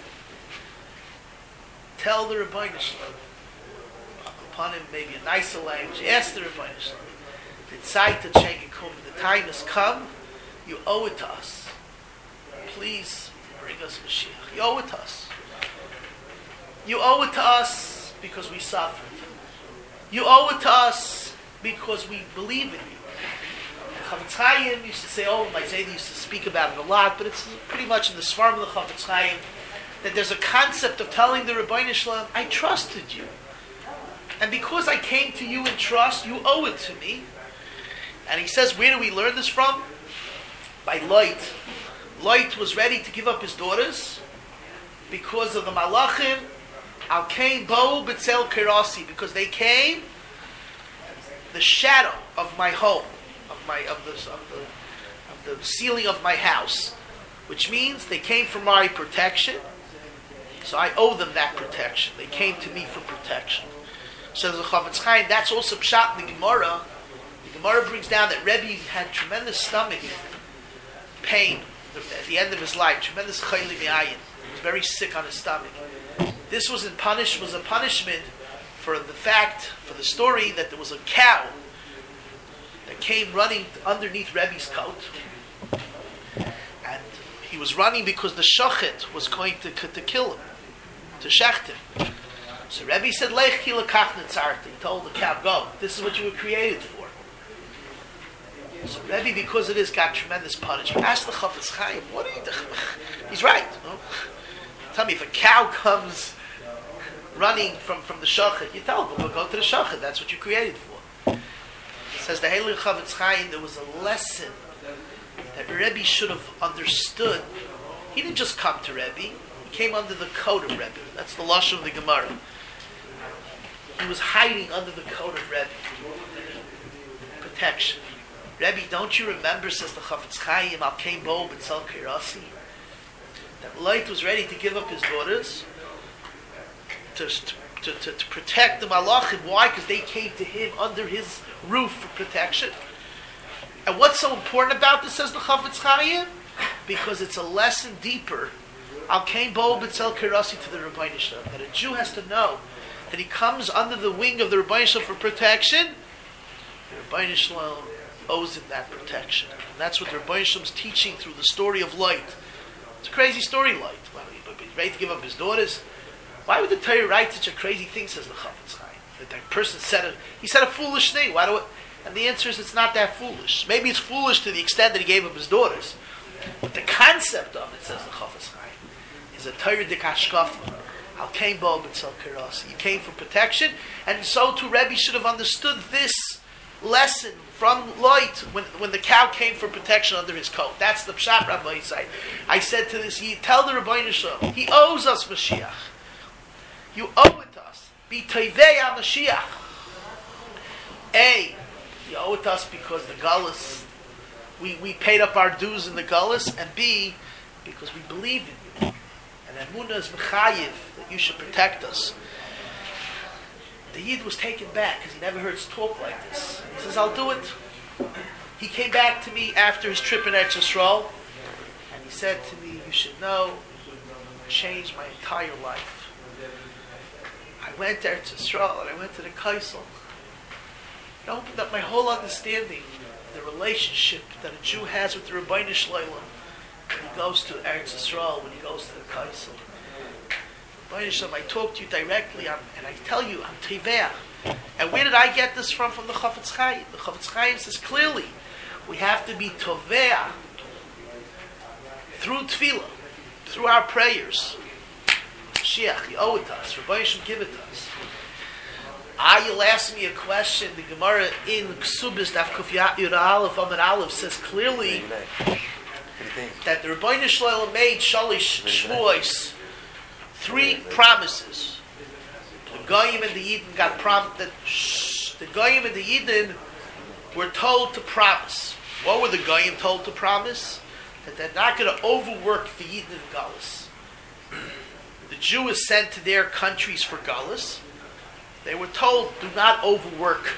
tell the Rebbeinu Shalom, upon him maybe a nicer language, ask the Rebbeinu Shalom, the Zeit to change and come, the time has come, you owe it to us. Please bring us Mashiach. You owe it to us. You owe it to us because we suffered. You owe it to us because we believe in you." Chafetz Chaim used to say, my Zayda used to speak about it a lot, but it's pretty much in the Svarim of the Chafetz Chaim that there's a concept of telling the Rebbeinu Shalom, "I trusted you. And because I came to you in trust, you owe it to me." And he says, where do we learn this from? By Lot. Lot was ready to give up his daughters because of the Malachim, Al Kain Bo B'Tzel Kerasi, because they came the shadow of my home, of the ceiling of my house, which means they came for my protection. So I owe them that protection. They came to me for protection. So the Chafetz Chaim, that's also pshat in the Gemara. The Gemara brings down that Rebbe had tremendous stomach pain at the end of his life, tremendous chayli mi'ayin. He was very sick on his stomach. This was a punishment for the story that there was a cow that came running underneath Rebbe's coat, and he was running because the shochet was going to kill him, to shecht him. So Rebbe said, "Lech ki lekach netzarti." He told the cow, "Go. This is what you were created for." So Rebbe, because of this, got tremendous punishment. Ask the Chafetz Chaim, what are you doing? He's right. No? Tell me, if a cow comes running from the shochet, you tell him, "We'll go to the shochet. That's what you're created for." Says the Heilig Chafetz Chaim, there was a lesson that Rebbe should have understood. He didn't just come to Rebbe. He came under the coat of Rebbe. That's the lashon of the Gemara. He was hiding under the coat of Rebbe. Protection. Rebbe, don't you remember, says the Chafetz Chaim, Al Kain Bo B'Tzel Kerasi, that Lot was ready to give up his daughters to protect the Malachim. Why? Because they came to him under his roof for protection. And what's so important about this, says the Chafetz Chaim? Because it's a lesson deeper. Al Kain Bo B'Tzel Kerasi to the Rebbeinu Shalom. That a Jew has to know that he comes under the wing of the Rebbeinu Shalom for protection. The Rebbeinu Shalom owes him that protection. And that's what the Rebbeinu Shalom is teaching through the story of Lot. It's a crazy story, Lot. He's ready to give up his daughters. Why would the Torah write such a crazy thing, says the Chafetz Chaim? That person said a foolish thing. And the answer is, it's not that foolish. Maybe it's foolish to the extent that he gave up his daughters. But the concept of it, says the Chafetz Chaim, is a Torah dik hashkafa. Al Kain Bo B'Tzel Kerasi. He came for protection, and so too Rebbe should have understood this lesson from Lot when the cow came for protection under his coat. That's the pshat, Rabbi Yisai. I said to this, tell the Rebbeinu Shalom, he owes us Mashiach. You owe it to us. be Tevei HaMashiach. A, you owe it to us because the Gullus, we paid up our dues in the Gullus, and B, because we believe in you. And Emunah is Mechayiv, that you should protect us. The Yid was taken back because he never heard us talk like this. He says, I'll do it. He came back to me after his trip in Eretz Yisrael, and he said to me, you should know, it changed my entire life. I went to Eretz Yisrael and I went to the Kaisel. It opened up my whole understanding of the relationship that a Jew has with the Rebbeinu Shloim when he goes to Eretz Yisrael, when he goes to the Kaisel. Rebbeinu Shloim, I talk to you directly, and I tell you, I'm Tevea. And where did I get this from the Chafetz Chaim? The Chafetz Chaim says clearly, we have to be Tevea through Tefillah, through our prayers. Mashiach, you owe it to us. Rebbeinu should give it to us. You'll ask me a question. The Gemara in Ksubis Daf Kuf Yud Aleph Amud Aleph says clearly that the Rebbeinu Shloim made Shalish Shvuos, 3 promises. The Goyim and the Yidden got that the Goyim and the Yidden were told to promise. What were the Goyim told to promise? That they're not going to overwork the Yidden in Galus. The Jew is sent to their countries for Galus. They were told, do not overwork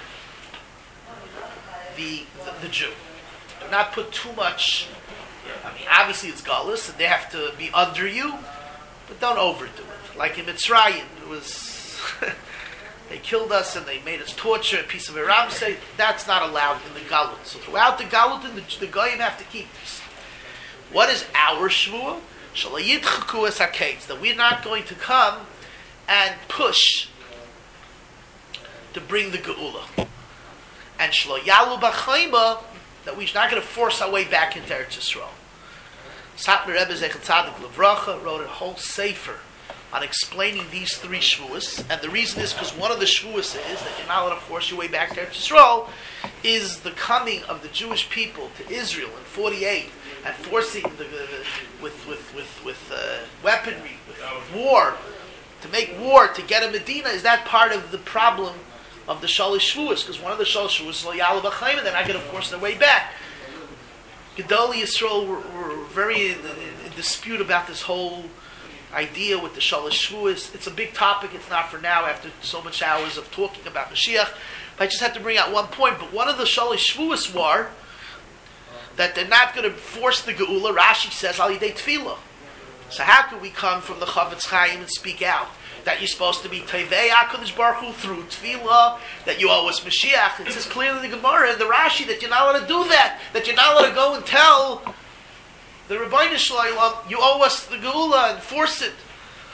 the Jew. Do not put too much. I mean, obviously it's Galus, and they have to be under you, but don't overdo it. Like in Mitzrayim, it was they killed us and they made us torture a piece of Ramsey. That's not allowed in the Galut. So throughout the Galut, the Goyim have to keep this. What is our Shvuah? Shalayidchaku es haketz, that we're not going to come and push to bring the Geula. And Shlo Yalu B'Chayma, that we're not going to force our way back into Eretz Yisrael. Satmar Rebbe Zechel Tzadik Levracha wrote a whole sefer on explaining these 3 shvuas, and the reason is because one of the shvuas is that you're not allowed to force your way back to Eretz Yisrael, is the coming of the Jewish people to Israel in 48 and forcing with weaponry, with war, to make war to get a Medina. Is that part of the problem of the Shalish Shvuas? Because one of the Shalish Shvuas is Lo Yalu B'Chaim, and they're not going to force their way back. Gedolei Yisrael were very in dispute about this whole idea with the Shalish Shvuas. It's a big topic. It's not for now after so much hours of talking about Mashiach. But I just have to bring out one point. But one of the Shalish Shvuas were that they're not going to force the Geula. Rashi says Al Yidei Tefillah. So how can we come from the Chafetz Chaim and speak out that you're supposed to be Tevei HaKadosh Baruch Hu through Tefillah, that you owe us Mashiach? It says clearly in the Gemara and the Rashi that you're not allowed to do that you're not allowed to go and tell the Rebbeinu Shloim, you owe us the Geula, and force it.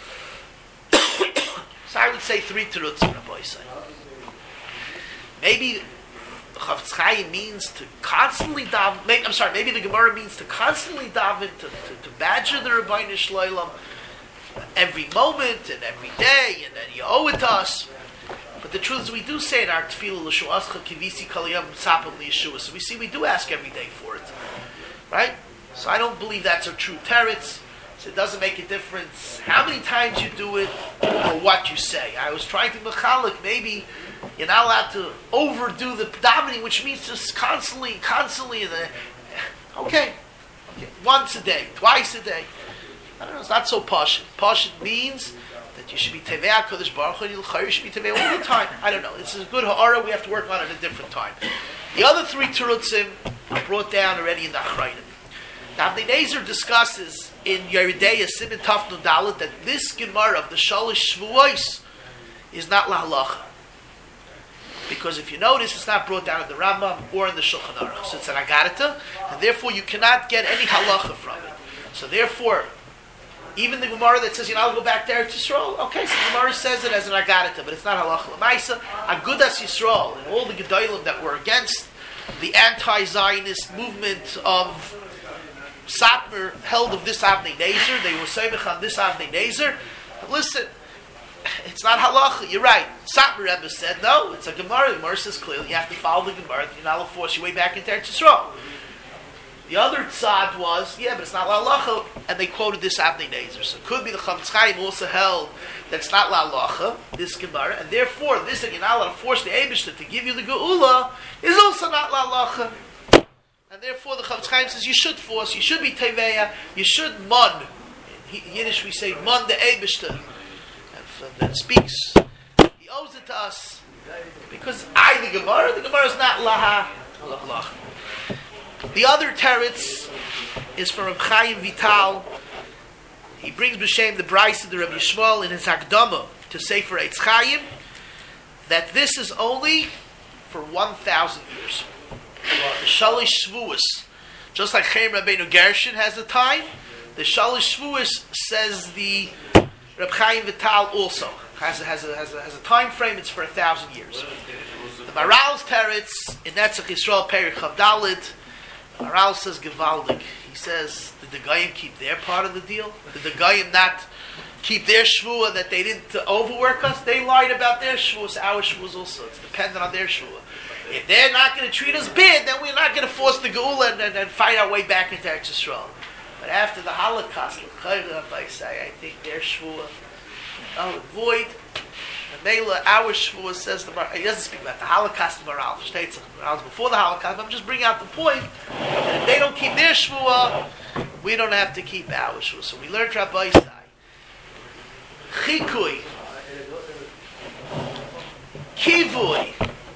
So I would say 3 terutzim, Rabbi say. Maybe the Chafetz Chaim means to constantly daven. Maybe the Gemara means to constantly daven, to badger the Rebbeinu Shloim every moment and every day, and then you owe it to us. But the truth is, we do say in our tefillah l'shuascha kivisi kaliyam tzapam liyeshua. So we see we do ask every day for it, right? So I don't believe that's a true teretz. So it doesn't make a difference how many times you do it or what you say. I was trying to mechalik. Maybe you're not allowed to overdo the davening, which means just constantly. Okay, once a day, twice a day. I don't know. It's not so pashut. Pashut means that you should be Tevei HaKadosh Baruch Hu, and you should be Tevei all the time. I don't know. It's a good ha'ara. We have to work on it at a different time. The other 3 terutzim are brought down already in the Achrayim. Now, Avnei Nezer discusses in Yeridei Siman Taf Nun Dalet that this Gemara of the Shalish Shvuos is not lahalacha. Because if you notice, it's not brought down in the Rambam or in the Shulchan Aruch. So it's an agarata, and therefore you cannot get any halacha from it. So therefore, even the Gemara that says, I'll go back there to Yisrael, okay, so the Gemara says it as an agarata, but it's not halacha l'maisa. Agudas Yisrael and all the Gedolim that were against the anti-Zionist movement of Satmar held of this Avnei Nezer. They were seimich on this Avnei Nezer. But listen, it's not halacha. You're right. Satmar Rebbe said, no, it's a Gemara. The Gemara says clearly you have to follow the Gemara. You're not allowed to force your way back into Eretz Yisrael. The other tzad was, but it's not la'alacha, and they quoted this Avnei Nezer. So it could be the Chavetz Chaim also held that it's not la'alacha, this Gemara, and therefore this that you're not allowed to force the Eibishter to give you the Geula is also not la'alacha. And therefore the Chavetz Chaim says you should force, you should be teveya, you should mun. In Yiddish we say mun the Eibishter. And that speaks. He owes it to us. Because the Gemara is not la'alacha. The other teretz is from Reb Chaim Vital. He brings b'shem the Bryce of the Reb Yishmael in his Hakdama to Sefer Eitz Chaim that this is only for 1,000 years. The Shalish Shvuos, just like Chaim Rabbeinu Gershon has a time, the Shalish Shvuos says the Reb Chaim Vital also has a time frame. It's for 1,000 years. The Maral's teretz in Netzach Yisrael Perek Chav Dalet. Maral says Gevaldik. He says, did the Goyim keep their part of the deal? Did the Goyim not keep their shvuah that they didn't overwork us? They lied about their shvuahs, our shvuahs also. It's dependent on their shvuah. If they're not going to treat us bad, then we're not going to force the Geula and fight our way back into Eretz Yisrael. But after the Holocaust, I think their shvuah void. Mela, our shvuah says he doesn't speak about the Holocaust of Maral. Moral's before the Holocaust. I'm just bringing out the point that if they don't keep their shvuah, we don't have to keep our shvuah. So we learned Rabbi Isai. Chikui, kivui,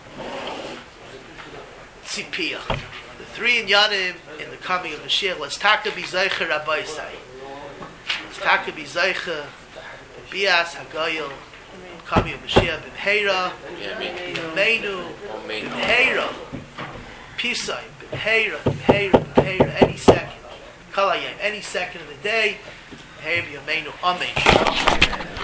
tzipiyah. The three inyanim in the coming of Mashiach. Let's talk to Zeicher Rabbi Isai. Let's talk to Zeicher Bias Hagayil. Coming of Mashiach b'mheira, b'meinu, b'mheira, pisay, b'mheira, any second, kalayim, any second of the day, b'mheira b'yameinu, amen.